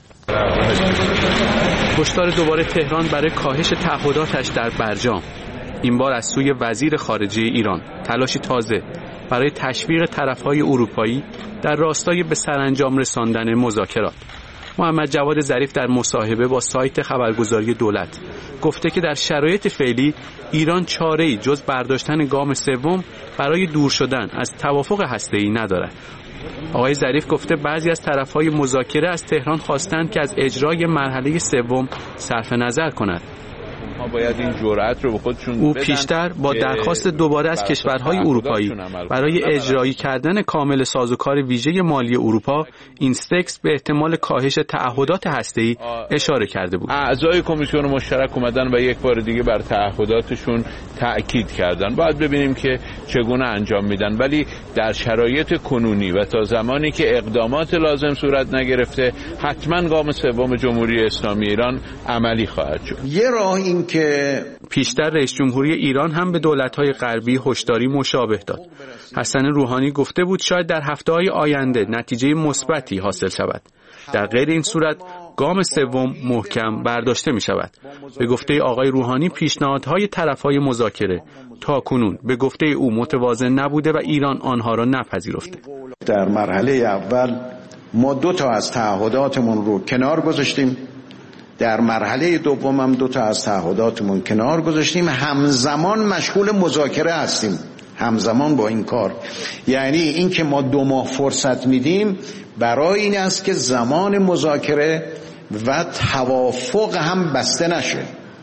هشدار دوباره تهران برای کاهش تعهداتش در برجام، این بار از سوی وزیر خارجه ایران. تلاشی تازه برای تشویق طرف‌های اروپایی در راستای به سرانجام رساندن مذاکرات. محمد جواد ظریف در مصاحبه با سایت خبرگزاری دولت گفته که در شرایط فعلی ایران چاره‌ای جز برداشتن گام سوم برای دور شدن از توافق هسته‌ای ندارد. آقای ظریف گفته بعضی از طرف‌های مذاکره از تهران خواستند که از اجرای مرحله سوم صرف نظر کند. ما باید این جرأت رو به خودشون او پیشتر با درخواست دوباره از کشورهای اروپایی برای اجرایی کردن کامل سازوکار ویژه مالی اروپا اینستکس به احتمال کاهش تعهدات هسته‌ای اشاره کرده بود. اعضای کمیسیون مشترک اومدن و یک بار دیگه بر تعهداتشون تأکید کردن. باید ببینیم که چگونه انجام میدن، ولی در شرایط کنونی و تا زمانی که اقدامات لازم صورت نگرفته حتما گام سوم جمهوری اسلامی ایران عملی خواهد شد. یه راه این که پیشتر رئیس جمهوری ایران هم به دولت‌های غربی هشداری مشابه داد. حسن روحانی گفته بود شاید در هفته‌های آینده نتیجه مثبتی حاصل شود. در غیر این صورت گام سوم محکم برداشته می شود. به گفته آقای روحانی پیشنهادهای طرف‌های مذاکره تاکنون به گفته او متوازن نبوده و ایران آنها را نپذیرفته. در مرحله اول ما 2 از تعهداتمون رو کنار گذاشتیم، در مرحله دوم هم 2 از تعهداتمون کنار گذاشتیم، همزمان مشغول مذاکره هستیم. همزمان با این کار، یعنی این که ما 2 ماه فرصت میدیم برای این است که زمان مذاکره و توافق هم بسته نشه.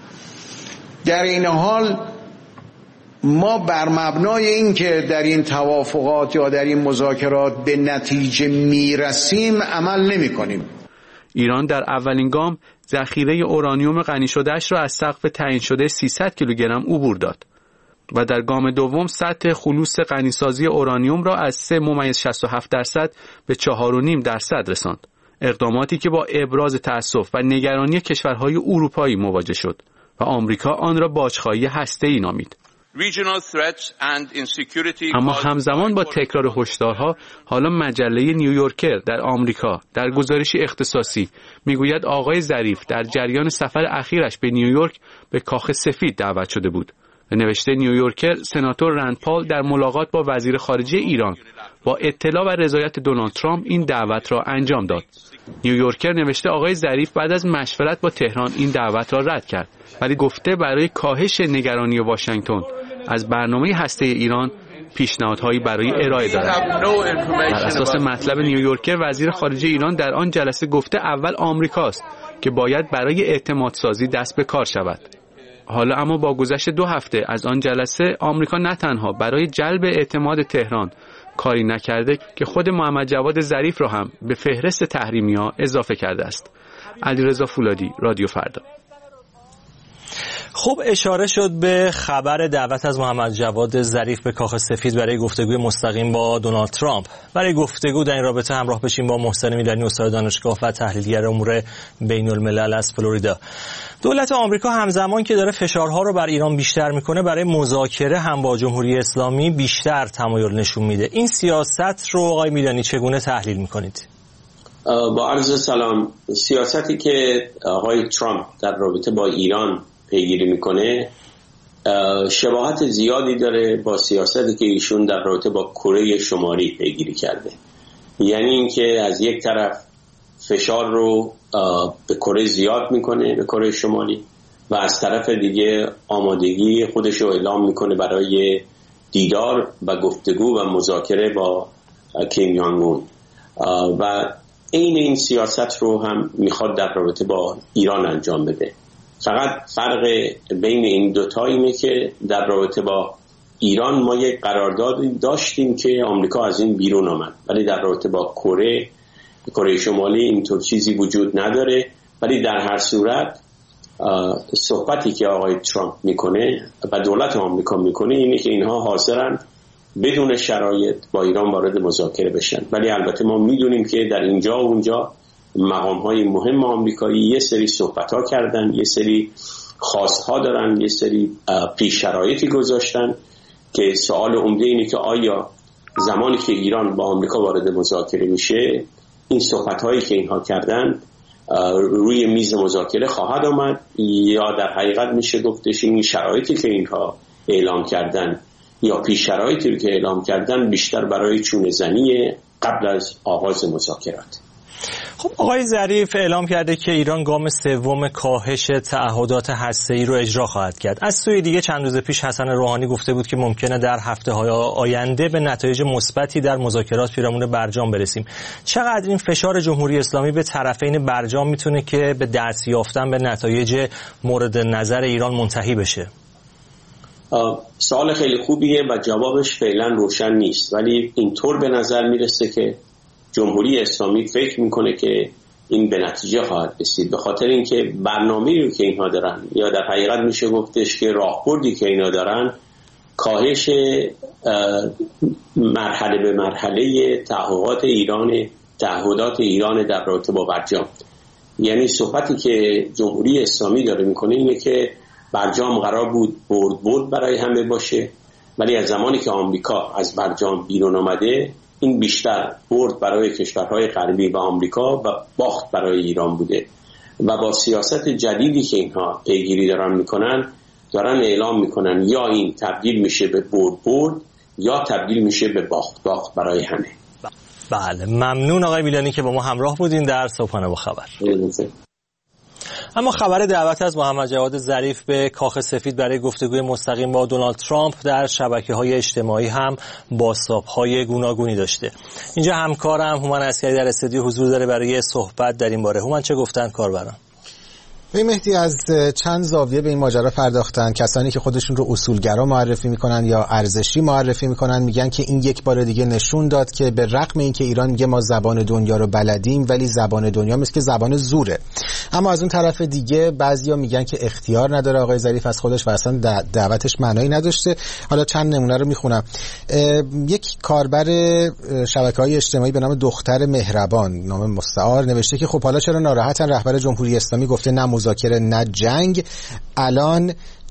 در این حال ما بر مبنای این که در این توافقات یا در این مذاکرات به نتیجه میرسیم عمل نمی کنیم. ایران در اولین گام ذخیره اورانیوم غنی شده‌اش را از سقف تعیین شده 300 کیلوگرم عبور داد و در گام دوم سطح خلوص غنیسازی اورانیوم را از 3.67% به 4.5% رساند. اقداماتی که با ابراز تأسف و نگرانی کشورهای اروپایی مواجه شد و آمریکا آن را باج‌خواهی هسته‌ای نامید. اما همزمان با تکرار هشدارها، حالا مجله نیویورکر در آمریکا در گزارشی اختصاصی میگوید آقای ظریف در جریان سفر اخیرش به نیویورک به کاخ سفید دعوت شده بود. به نوشته نیویورکر، سناتور رند پال در ملاقات با وزیر خارجه ایران با اطلاع و رضایت دونالد ترامپ این دعوت را انجام داد. نیویورکر نوشته آقای ظریف بعد از مشورت با تهران این دعوت را رد کرد، ولی گفته برای کاهش نگرانی واشنگتن از برنامه هسته ایران پیشنهادهایی برای ارائه دارد. بر اساس مطلب نیویورکر، وزیر خارجه ایران در آن جلسه گفته اول آمریکاست که باید برای اعتمادسازی دست به کار شود. حالا اما با گذشت 2 هفته از آن جلسه، آمریکا نه تنها برای جلب اعتماد تهران کاری نکرده که خود محمد جواد ظریف را هم به فهرست تحریمی‌ها اضافه کرده است. علیرضا فولادی، رادیو فردا. خب اشاره شد به خبر دعوت از محمد جواد ظریف به کاخ سفید برای گفتگوی مستقیم با دونالد ترامپ. برای گفتگو در این رابطه همراه بشیم با محسن میدانی، استاد دانشگاه و تحلیلگر امور بین الملل از فلوریدا. دولت آمریکا همزمان که داره فشارها رو بر ایران بیشتر میکنه، برای مذاکره هم با جمهوری اسلامی بیشتر تمایل نشون میده. این سیاست رو آقای میدانی چگونه تحلیل میکنید؟ با عرض سلام، سیاستی که آقای ترامپ در رابطه با ایران پیگیری میکنه شباهت زیادی داره با سیاستی که ایشون در رابطه با کره شمالی پیگیری کرده. یعنی اینکه از یک طرف فشار رو به کره زیاد میکنه، به کره شمالی، و از طرف دیگه آمادگی خودش رو اعلام میکنه برای دیدار و گفتگو و مذاکره با کیم یانگ اون، و این سیاست رو هم میخواد در رابطه با ایران انجام بده. فقط فرق بین این دوتا اینه که در رابطه با ایران ما یک قراردادی داشتیم که آمریکا از این بیرون آمد، ولی در رابطه با کره شمالی اینطور چیزی وجود نداره. ولی در هر صورت صحبتی که آقای ترامپ میکنه و دولت آمریکا میکنه اینه که اینها حاضرن بدون شرایط با ایران وارد مذاکره بشن. ولی البته ما میدونیم که در اینجا و اونجا مقام‌های مهم آمریکایی یه سری صحبت‌ها کردن، یه سری خواست‌ها دارن، یه سری پیش شرایطی گذاشتن که سوال عمده اینه که آیا زمانی که ایران با آمریکا وارد مذاکره میشه، این صحبت‌هایی که اینها کردن روی میز مذاکره خواهد آمد، یا در حقیقت میشه گفتش این شرایطی که اینها اعلام کردن یا پیش شرایطی که اعلام کردن بیشتر برای چونه زنی قبل از آغاز مذاکرات. خب آقای ظریف اعلام کرده که ایران گام سوم کاهش تعهدات هسته‌ای رو اجرا خواهد کرد. از سوی دیگه چند روز پیش حسن روحانی گفته بود که ممکنه در هفته‌های آینده به نتایج مثبتی در مذاکرات پیرامون برجام برسیم. چقدر این فشار جمهوری اسلامی به طرفین برجام میتونه که به دست یافتن به نتایج مورد نظر ایران منتهی بشه؟ سوال خیلی خوبیه و جوابش فعلا روشن نیست، ولی اینطور به نظر میرسه که جمهوری اسلامی فکر میکنه که این به نتیجه خواهد رسید، به خاطر اینکه برنامه‌ای رو که اینها دارن، یا در حقیقت میشه گفتش که راهبردی که اینا دارن، کاهش مرحله به مرحله تعهدات ایران در رابطه با برجام. یعنی صحبتی که جمهوری اسلامی داره میکنه اینه که برجام قرار بود برد برای همه باشه، ولی از زمانی که آمریکا از برجام بیرون آمده، این بیشتر برد برای کشورهای غربی و آمریکا و باخت برای ایران بوده. و با سیاست جدیدی که اینها پیگیری دارن اعلام میکنن یا این تبدیل میشه به برد یا تبدیل میشه به باخت برای همه. بله، ممنون آقای میلانی که با ما همراه بودین در صبحانه با خبر. اما خبر دعوت از محمد جواد ظریف به کاخ سفید برای گفتگوی مستقیم با دونالد ترامپ در شبکه‌های اجتماعی هم بازتاب‌های گوناگونی داشته. اینجا همکارم هومن عسکری در استودیو حضور داره برای صحبت در این باره. هومن، چه گفتن کاربران؟ به مهدی از چند زاویه به این ماجرا پرداختن. کسانی که خودشون رو اصولگرا معرفی میکنن یا ارزشی معرفی میکنن میگن که این یک بار دیگه نشون داد که به رغم اینکه ایران میگه ما زبان دنیا رو بلدیم، ولی زبان دنیا مثل که زبان زوره. اما از اون طرف دیگه بعضیا میگن که اختیار نداره آقای ظریف از خودش و اصلا دعوتش معنایی نداشته. حالا چند نمونه رو میخونم. یک کاربر شبکه‌های اجتماعی به نام دختر مهربان، نام مستعار، نوشته که خب حالا چرا ناراحتن؟ رهبر جمهوری اسلامی گفته نه مذاکره نه جنگ، الان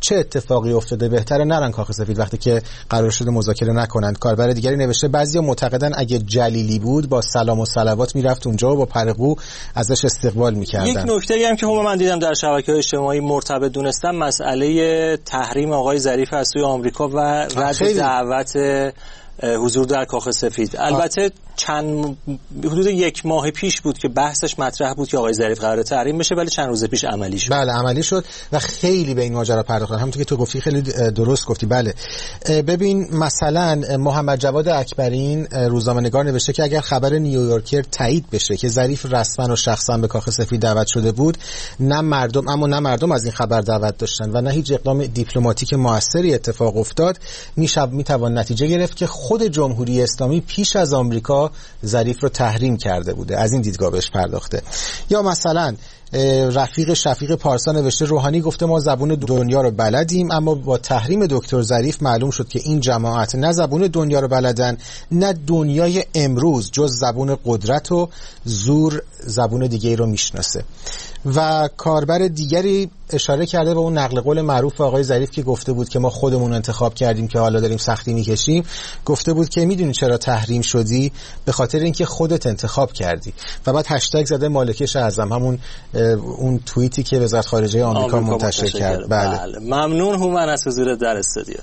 چه اتفاقی افتاده؟ بهتره نرن کاخ سفید وقتی که قرار شده مذاکره نکنند. کاربر دیگری نوشته بعضیا معتقدن اگه جلیلی بود با سلام و صلوات میرفت اونجا و با پرقو ازش استقبال میکردن. یک نکته‌ای هم که من دیدم در شبکه‌های اجتماعی مرتبط دونستم مسئله تحریم آقای ظریف از سوی آمریکا و رد دعوت حضور در کاخ سفید. البته حدود یک ماه پیش بود که بحثش مطرح بود که آقای ظریف قرار تحریم بشه، ولی چند روز پیش عملی شد. بله عملی شد و خیلی به این ماجرا پرداختن. همونطور که تو گفتی خیلی درست گفتی. بله ببین مثلا محمد جواد اکبرین روزنامه‌نگار نوشته که اگر خبر نیویورکر تایید بشه که ظریف رسما و شخصا به کاخ سفید دعوت شده بود، نه مردم از این خبر دعوت داشتن و نه هیچ اقدام دیپلماتیک موثری اتفاق افتاد، میتوان نتیجه گرفت که خود جمهوری اسلامی پیش از آمریکا ظریف رو تحریم کرده بوده. از این دیدگاه بهش پرداخته. یا مثلا رفیق شفیق پارسا نوشته روحانی گفته ما زبون دنیا رو بلدیم، اما با تحریم دکتر ظریف معلوم شد که این جماعت نه زبون دنیا رو بلدن نه دنیای امروز جز زبون قدرت و زور زبون دیگه رو میشناسه. و کاربر دیگری اشاره کرده به اون نقل قول معروف آقای ظریف که گفته بود که ما خودمون انتخاب کردیم که حالا داریم سختی میکشیم. گفته بود که میدونی چرا تحریم شدی؟ به خاطر اینکه خودت انتخاب کردی. و بعد هشتگ زده مالکش اعظم، همون اون توییتی که وزارت خارجه آمریکا منتشر کرد. بله. ممنون هومن از حضور در استودیو.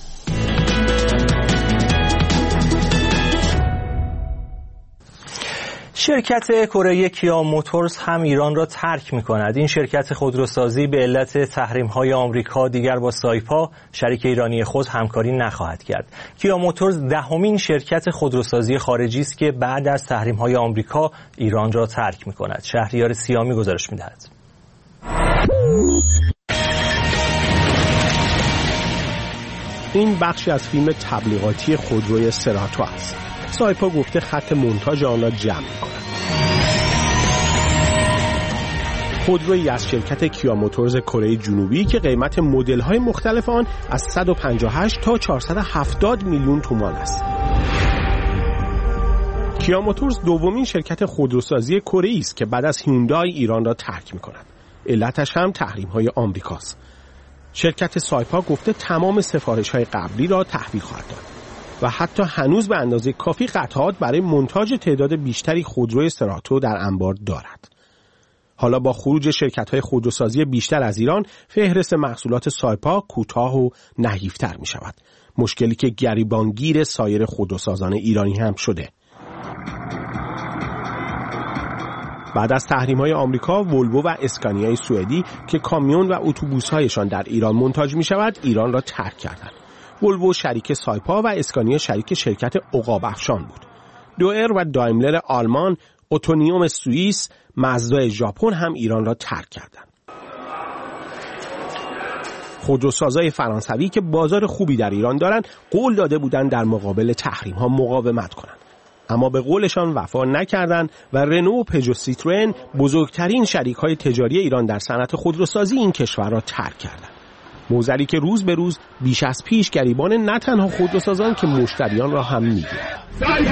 شرکت کره کیا موتورز هم ایران را ترک می‌کند. این شرکت خودروسازی به علت تحریم‌های آمریکا دیگر با سایپا شریک ایرانی خود همکاری نخواهد کرد. کیا موتورز دهمین شرکت خودروسازی خارجی است که بعد از تحریم‌های آمریکا ایران را ترک می‌کند. شهریار سیامی گزارش می‌دهد. این بخشی از فیلم تبلیغاتی خودروی سراتو است. سایپا گفته خط مونتاژ آن را جمع می‌کند. خودرویی از شرکت کیا موتورز کره جنوبی که قیمت مدل‌های مختلف آن از 158 تا 470 میلیون تومان است. کیا موتورز دومین شرکت خودروسازی کره‌ای است که بعد از هیوندای ایران را ترک می‌کند. علتش هم تحریم‌های آمریکاست. شرکت سایپا گفته تمام سفارش‌های قبلی را تحویل خواهد داد و حتی هنوز به اندازه کافی قطعات برای مونتاژ تعداد بیشتری خودروی سراتو در انبار دارد. حالا با خروج شرکت‌های خودروسازی بیشتر از ایران، فهرست محصولات سایپا کوتاه و نحیفتر می شود. مشکلی که گریبانگیر سایر خودروسازان ایرانی هم شده. بعد از تحریم‌های آمریکا، ولوو و اسکانیای سوئدی که کامیون و اتوبوس‌هایشان در ایران مونتاژ می شود، ایران را ترک کردند. ولوو شریک سایپا و اسکانیا شریک شرکت عقاب افشان بود. دوئر و دایملر آلمان، اوتونیوم سوئیس، مازدا ژاپن هم ایران را ترک کردند. خودروسازای فرانسوی که بازار خوبی در ایران دارند، قول داده بودند در مقابل تحریم‌ها مقاومت کنند. اما به قولشان وفا نکردند و رنو و پژو سیتروئن بزرگترین شریک‌های تجاری ایران در صنعت خودروسازی این کشور را ترک کردند. موزلی که روز به روز بیش از پیش گریبان نه تنها خودروسازان که مشتریان را هم می‌گیرد.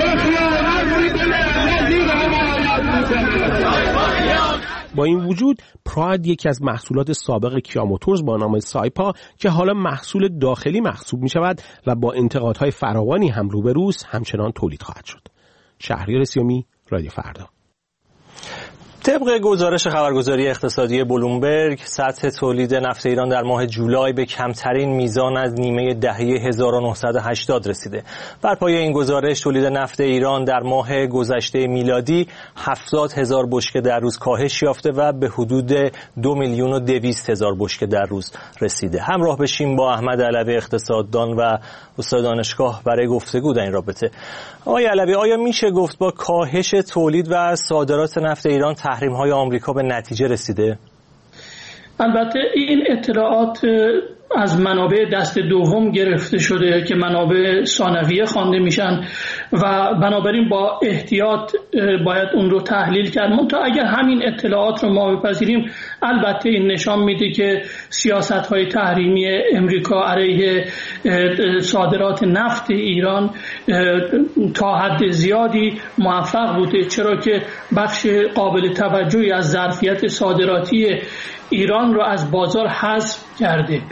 با این وجود پراید یکی از محصولات سابق کیا موتورز با نام سایپا که حالا محصول داخلی محسوب می شود و با انتقادهای فراوانی هم روبروست همچنان تولید خواهد شد. شهریار سیامی، رادیو فردا. طبق گزارش خبرگزاری اقتصادی بلومبرگ، سطح تولید نفت ایران در ماه جولای به کمترین میزان از نیمه دهه 1980 رسیده. بر پایه این گزارش تولید نفت ایران در ماه گذشته میلادی 70,000 بشکه در روز کاهش یافته و به حدود 2,200,000 بشکه در روز رسیده. همراه بشیم با احمد علوی اقتصاددان و استاد دانشگاه برای گفتگو در این رابطه. آقای علوی، آیا میشه گفت با کاهش تولید و صادرات نفت ایران تحریم‌های آمریکا به نتیجه رسیده؟ البته این اطلاعات از منابع دست دوم گرفته شده که منابع ثانویه خوانده میشن و بنابراین با احتیاط باید اون رو تحلیل کرد. منتها اگر همین اطلاعات رو ما بپذیریم، البته این نشان میده که سیاست‌های تحریمی امریکا علیه صادرات نفت ایران تا حد زیادی موفق بوده، چرا که بخش قابل توجهی از ظرفیت صادراتی ایران رو از بازار حذف کرده.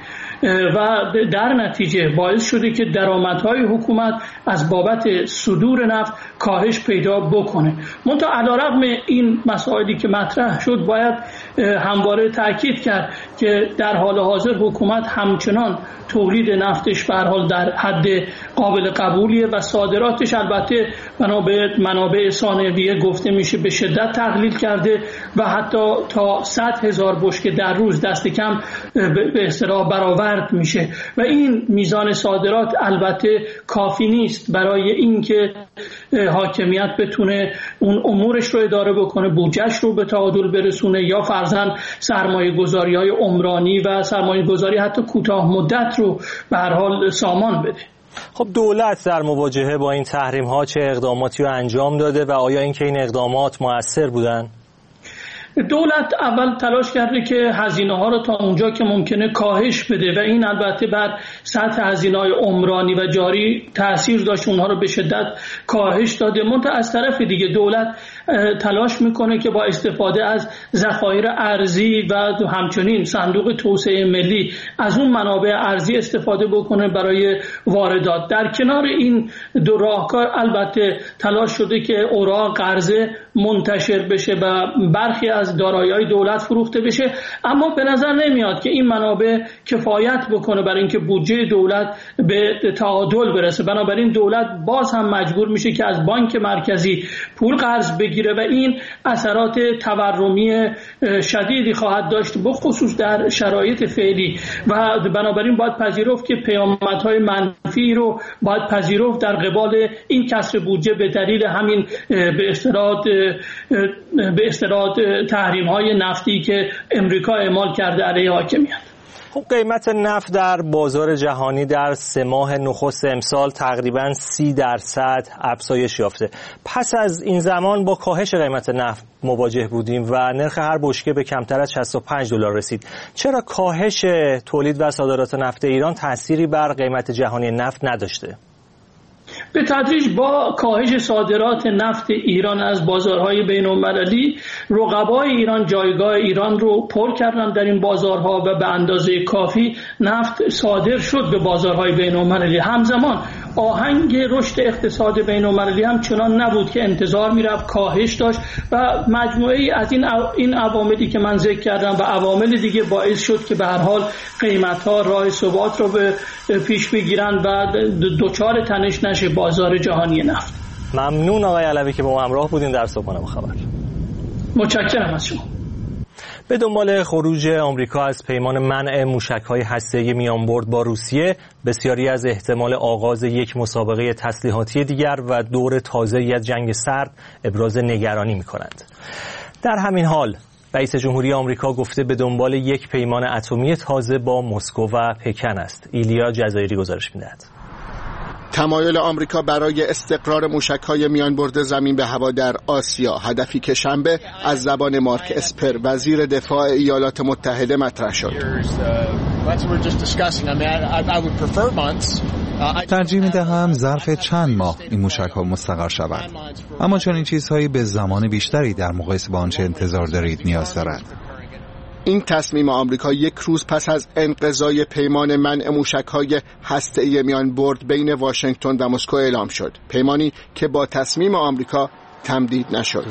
و در نتیجه باعث شده که درآمدهای حکومت از بابت صدور نفت کاهش پیدا بکنه. منتها علیرغم این مسائلی که مطرح شد باید همواره تاکید کرد که در حال حاضر حکومت همچنان تولید نفتش به هر حال در حد قابل قبولیه و صادراتش البته منابع ثانویه گفته میشه به شدت تقلیل کرده و حتی تا 100,000 بشکه در روز دست کم به اصطلاح برآورد میشه و این میزان صادرات البته کافی نیست برای اینکه حاکمیت بتونه اون امورش رو اداره بکنه، بودجهش رو به تعادل برسونه یا فرضاً سرمایه‌گذاری‌های عمرانی و سرمایه‌گذاری حتی کوتاه مدت رو به هر حال سامان بده. خب دولت در مواجهه با این تحریم‌ها چه اقداماتی رو انجام داده و آیا اینکه این اقدامات مؤثر بودن؟ دولت اول تلاش کرده که هزینه‌ها رو تا اونجا که ممکنه کاهش بده و این البته بر سطح هزینه‌های عمرانی و جاری تأثیر داشت، اونها رو به شدت کاهش داده. منتها از طرف دیگه دولت تلاش میکنه که با استفاده از ذخایر ارزی و همچنین صندوق توسعه ملی از اون منابع ارزی استفاده بکنه برای واردات. در کنار این دو راهکار البته تلاش شده که اوراق قرضه منتشر بشه و برخی از دارایی‌های دولت فروخته بشه، اما به نظر نمیاد که این منابع کفایت بکنه برای اینکه بودجه دولت به تعادل برسه. بنابراین دولت باز هم مجبور میشه که از بانک مرکزی پول قرض بگیره و این اثرات تورمی شدیدی خواهد داشت بخصوص در شرایط فعلی و بنابراین باید پذیرفت که پیامدهای منفی رو باید پذیرفت در قبال این کسر بودجه به دلیل همین به اصطلاح تحریم‌های نفتی که امریکا اعمال کرده علیه حاکمیت. خب قیمت نفت در بازار جهانی در 3 ماه نخست امسال تقریباً 30% افزایش یافته. پس از این زمان با کاهش قیمت نفت مواجه بودیم و نرخ هر بشکه به کمتر از $65 رسید. چرا کاهش تولید و صادرات نفت ایران تأثیری بر قیمت جهانی نفت نداشته؟ به تدریج با کاهش صادرات نفت ایران از بازارهای بین‌المللی، رقبای ایران جایگاه ایران رو پر کردن در این بازارها و به اندازه کافی نفت صادر شد به بازارهای بین‌المللی. همزمان آهنگ رشد اقتصاد بین‌المللی هم چنان نبود که انتظار می‌رفت، کاهش داشت و مجموعه‌ای از این عواملی که من ذکر کردم و عوامل دیگه باعث شد که به هر حال قیمت‌ها راه ثبات رو به پیش بگیرن و دوچار تنش نشه بازار جهانی نفت. ممنون آقای علوی که با ما همراه بودین در صبحانه با خبر. متشکرم از شما. به دنبال خروج آمریکا از پیمان منع موشک‌های هسته‌ای میانبرد با روسیه، بسیاری از احتمال آغاز یک مسابقه تسلیحاتی دیگر و دور تازه‌ای از جنگ سرد ابراز نگرانی می‌کنند. در همین حال رئیس جمهوری آمریکا گفته به دنبال یک پیمان اتمی تازه با مسکو و پکن است. ایلیا جزایری گزارش می‌دهد. تمایل آمریکا برای استقرار موشک‌های میانبرد زمین به هوا در آسیا، هدفی که شنبه از زبان مارک اسپر وزیر دفاع ایالات متحده مطرح شد. ترجیح می‌دهم ظرف چند ماه این موشک‌ها مستقر شوند، اما چون این چیزهایی به زمان بیشتری در مقایسه با آنچه انتظار دارید نیاز دارد. این تصمیم آمریکا یک روز پس از انقضای پیمان منع موشک‌های هسته‌ای میانبرد بین واشنگتن و مسکو اعلام شد. پیمانی که با تصمیم آمریکا تمدید نشد.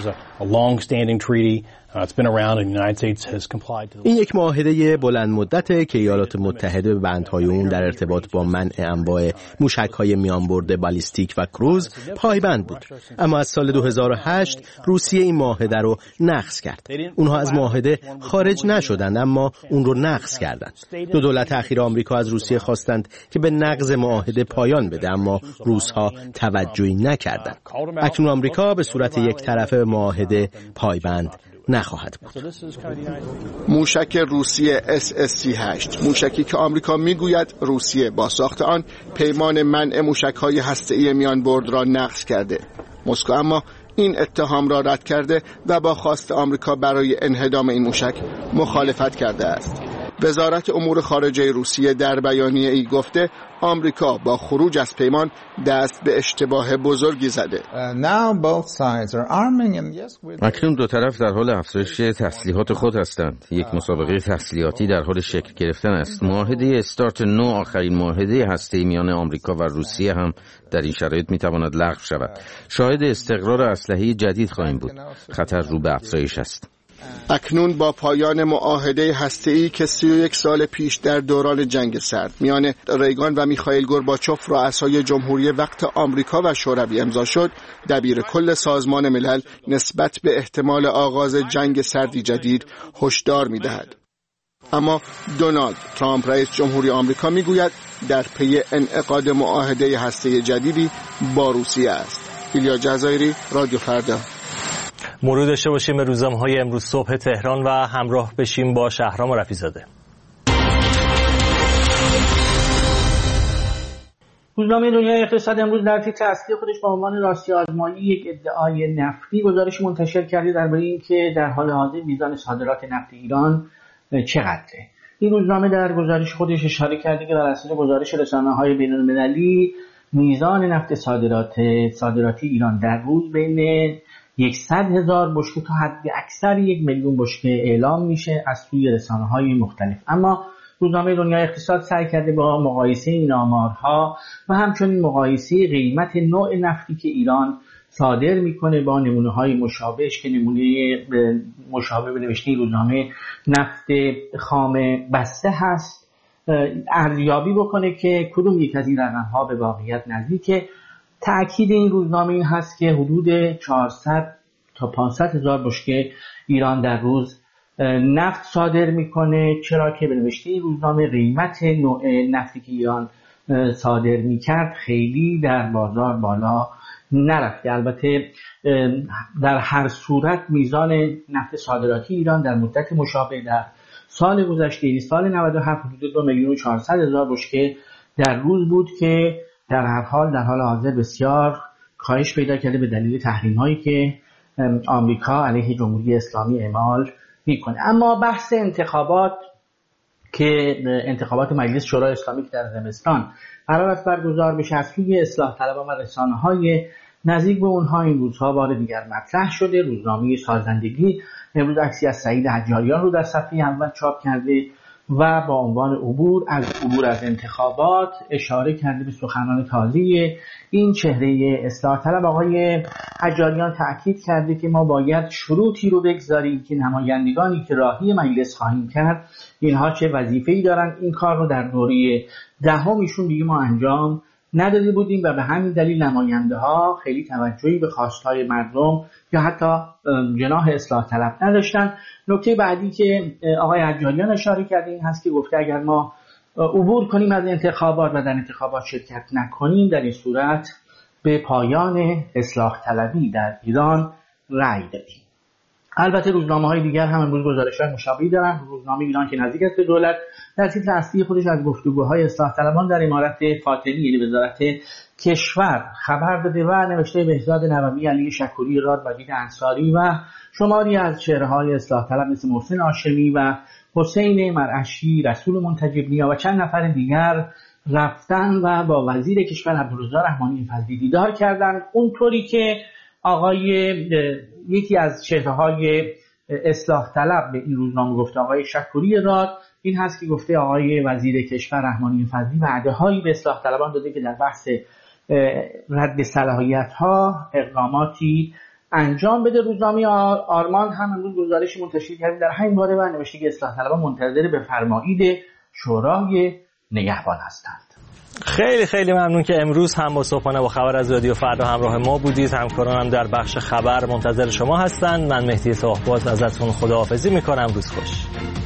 این یک معاهده بلند مدته که ایالات متحده به بندهای اون در ارتباط با منع انواع موشک‌های میانبرد بالیستیک و کروز پایبند بود. اما از سال 2008 روسیه این معاهده رو نقض کرد. اونها از معاهده خارج نشدند اما اون رو نقض کردند. دو دولت اخیر آمریکا از روسیه خواستند که به نقض معاهده پایان بده اما روس‌ها توجهی نکردند. اکنون آمریکا به صورت یک طرفه معاهده پایبند نخواهد بود. موشک روسیه SSC-8، موشکی که آمریکا میگوید روسیه با ساخت آن پیمان منع موشک‌های هسته‌ای میانبرد را نقض کرده. مسکو اما این اتهام را رد کرده و با خواست آمریکا برای انهدام این موشک مخالفت کرده است. وزارت امور خارجه روسیه در بیانیه ای گفته آمریکا با خروج از پیمان دست به اشتباه بزرگی زده. اکنون دو طرف در حال افزایش تسلیحات خود هستند. یک مسابقه تسلیحاتی در حال شکل گرفتن است. معاهده استارت نو آخرین معاهده هسته‌ای میان آمریکا و روسیه هم در این شرایط میتواند لغو شود. شاهد استقرار اسلحه جدید خواهیم بود. خطر رو به افزایش است. اکنون با پایان معاهده هسته‌ای که 31 سال پیش در دوران جنگ سرد میان ریگان و میخائیل گورباچوف رؤسای جمهوری وقت آمریکا و شوروی امضا شد، دبیر کل سازمان ملل نسبت به احتمال آغاز جنگ سردی جدید هشدار می‌دهد. اما دونالد ترامپ رئیس جمهوری آمریکا میگوید در پی انعقاد معاهده هسته‌ای جدیدی با روسیه است. ایلیا جزایری، رادیو فردا. مرور داشته باشیم به روزنامه‌های امروز صبح تهران و همراه بشیم با شهرام رفیع‌زاده. روزنامه دنیای اقتصاد امروز در تیتر اصلی خودش با عنوان راستی آزمایی یک ادعای نفتی گزارش منتشر کرده درباره اینکه در حال حاضر میزان صادرات نفت ایران چقدره. این روزنامه در گزارش خودش اشاره کرده که بر اساس گزارش رسانه‌های بین‌المللی میزان نفت صادراتی ایران در روز بین 100,000 بشکه تا حد اکثر 1,000,000 بشکه اعلام میشه از سوی رسانه‌های مختلف. اما روزنامه دنیای اقتصاد سعی کرده با مقایسه این آمارها و همچنین مقایسه قیمت نوع نفتی که ایران صادر میکنه با نمونه‌های مشابهش که نمونه مشابه به نوشته روزنامه نفت خام بسته هست ارزیابی بکنه که کدوم یک از این رقم‌ها به واقعیت نزدیکه. تأکید این روزنامه این هست که حدود 400 تا 500,000 بشکه ایران در روز نفت صادر میکنه، چرا که به نوشته این روزنامه قیمت نوع نفتی که ایران صادر میکرد خیلی در بازار بالا نرفته. البته در هر صورت میزان نفت صادراتی ایران در مدت مشابه در سال گذشته سال 97 حدود 2,400,000 بشکه در روز بود که در هر حال در حال حاضر بسیار کاهش پیدا کرده به دلیل تحریم‌هایی که آمریکا علیه جمهوری اسلامی اعمال میکنه. اما بحث انتخابات که انتخابات مجلس شورای اسلامی که در زمستان قرار است برگزار بشه از سوی اصلاح طلبان و رسانه‌های نزدیک به اونها این روزها بار دیگر مطرح شده. روزنامه سازندگی امروز عکسی از سعید حجاریان رو در صفحه اول چاپ کرده و با عنوان عبور از انتخابات اشاره کرده به سخنان تازه این چهره اصلاح طلب. آقای حجاریان تأکید کرده که ما باید شروطی رو بگذاریم که نمایندگانی که راهی مجلس خواهیم کرد اینها چه وظیفه‌ای دارن. این کار رو در دوره دهم ایشون دیگه ما انجام نداده بودیم و به همین دلیل نماینده ها خیلی توجهی به خواستهای مردم یا حتی جناح اصلاح طلب نداشتن. نکته بعدی که آقای حجاریان اشاره کرده این هست که گفته اگر ما عبور کنیم از انتخابات و در انتخابات شرکت نکنیم در این صورت به پایان اصلاح طلبی در ایران رأی دادیم. البته روزنامه‌های دیگر هم امروز گزارش‌های مشابهی دارن. روزنامه ایران که نزدیک است به دولت در تیتر اصلی خودش از گفتگوهای اصلاح طلبان در امارت فاطمی یعنی وزارت کشور خبر داده و نوشته بهزاد نووی، علی شکوری راد، وحید انصاری و شماری از چهره‌های اصلاح طلب مثل محسن هاشمی و حسین مرعشی، رسول منتجب‌نیا و چند نفر دیگر رفتن و با وزیر کشور عبدالرضا رحمانی فضلی دیدار کردند. اونطوری که یکی از چهره‌های اصلاح طلب به این روزنامه گفته آقای شکوری راد این هست که گفته آقای وزیر کشور رحمانی فضلی وعده‌هایی به اصلاح طلبان داده که در بحث رد صلاحیت‌ها اقداماتی انجام بده. روزنامه آرمان هم امروز گزارش منتشر کرده در همین باره و نوشته که اصلاح طلبان منتظر به فرمایید شورای نگهبان هستند. خیلی خیلی ممنون که امروز هم با صبحانه با خبر از رادیو فردا همراه ما بودید. همکارانم در بخش خبر منتظر شما هستند. من مهدی صاحباز ازتون خداحافظی میکنم. روز خوش.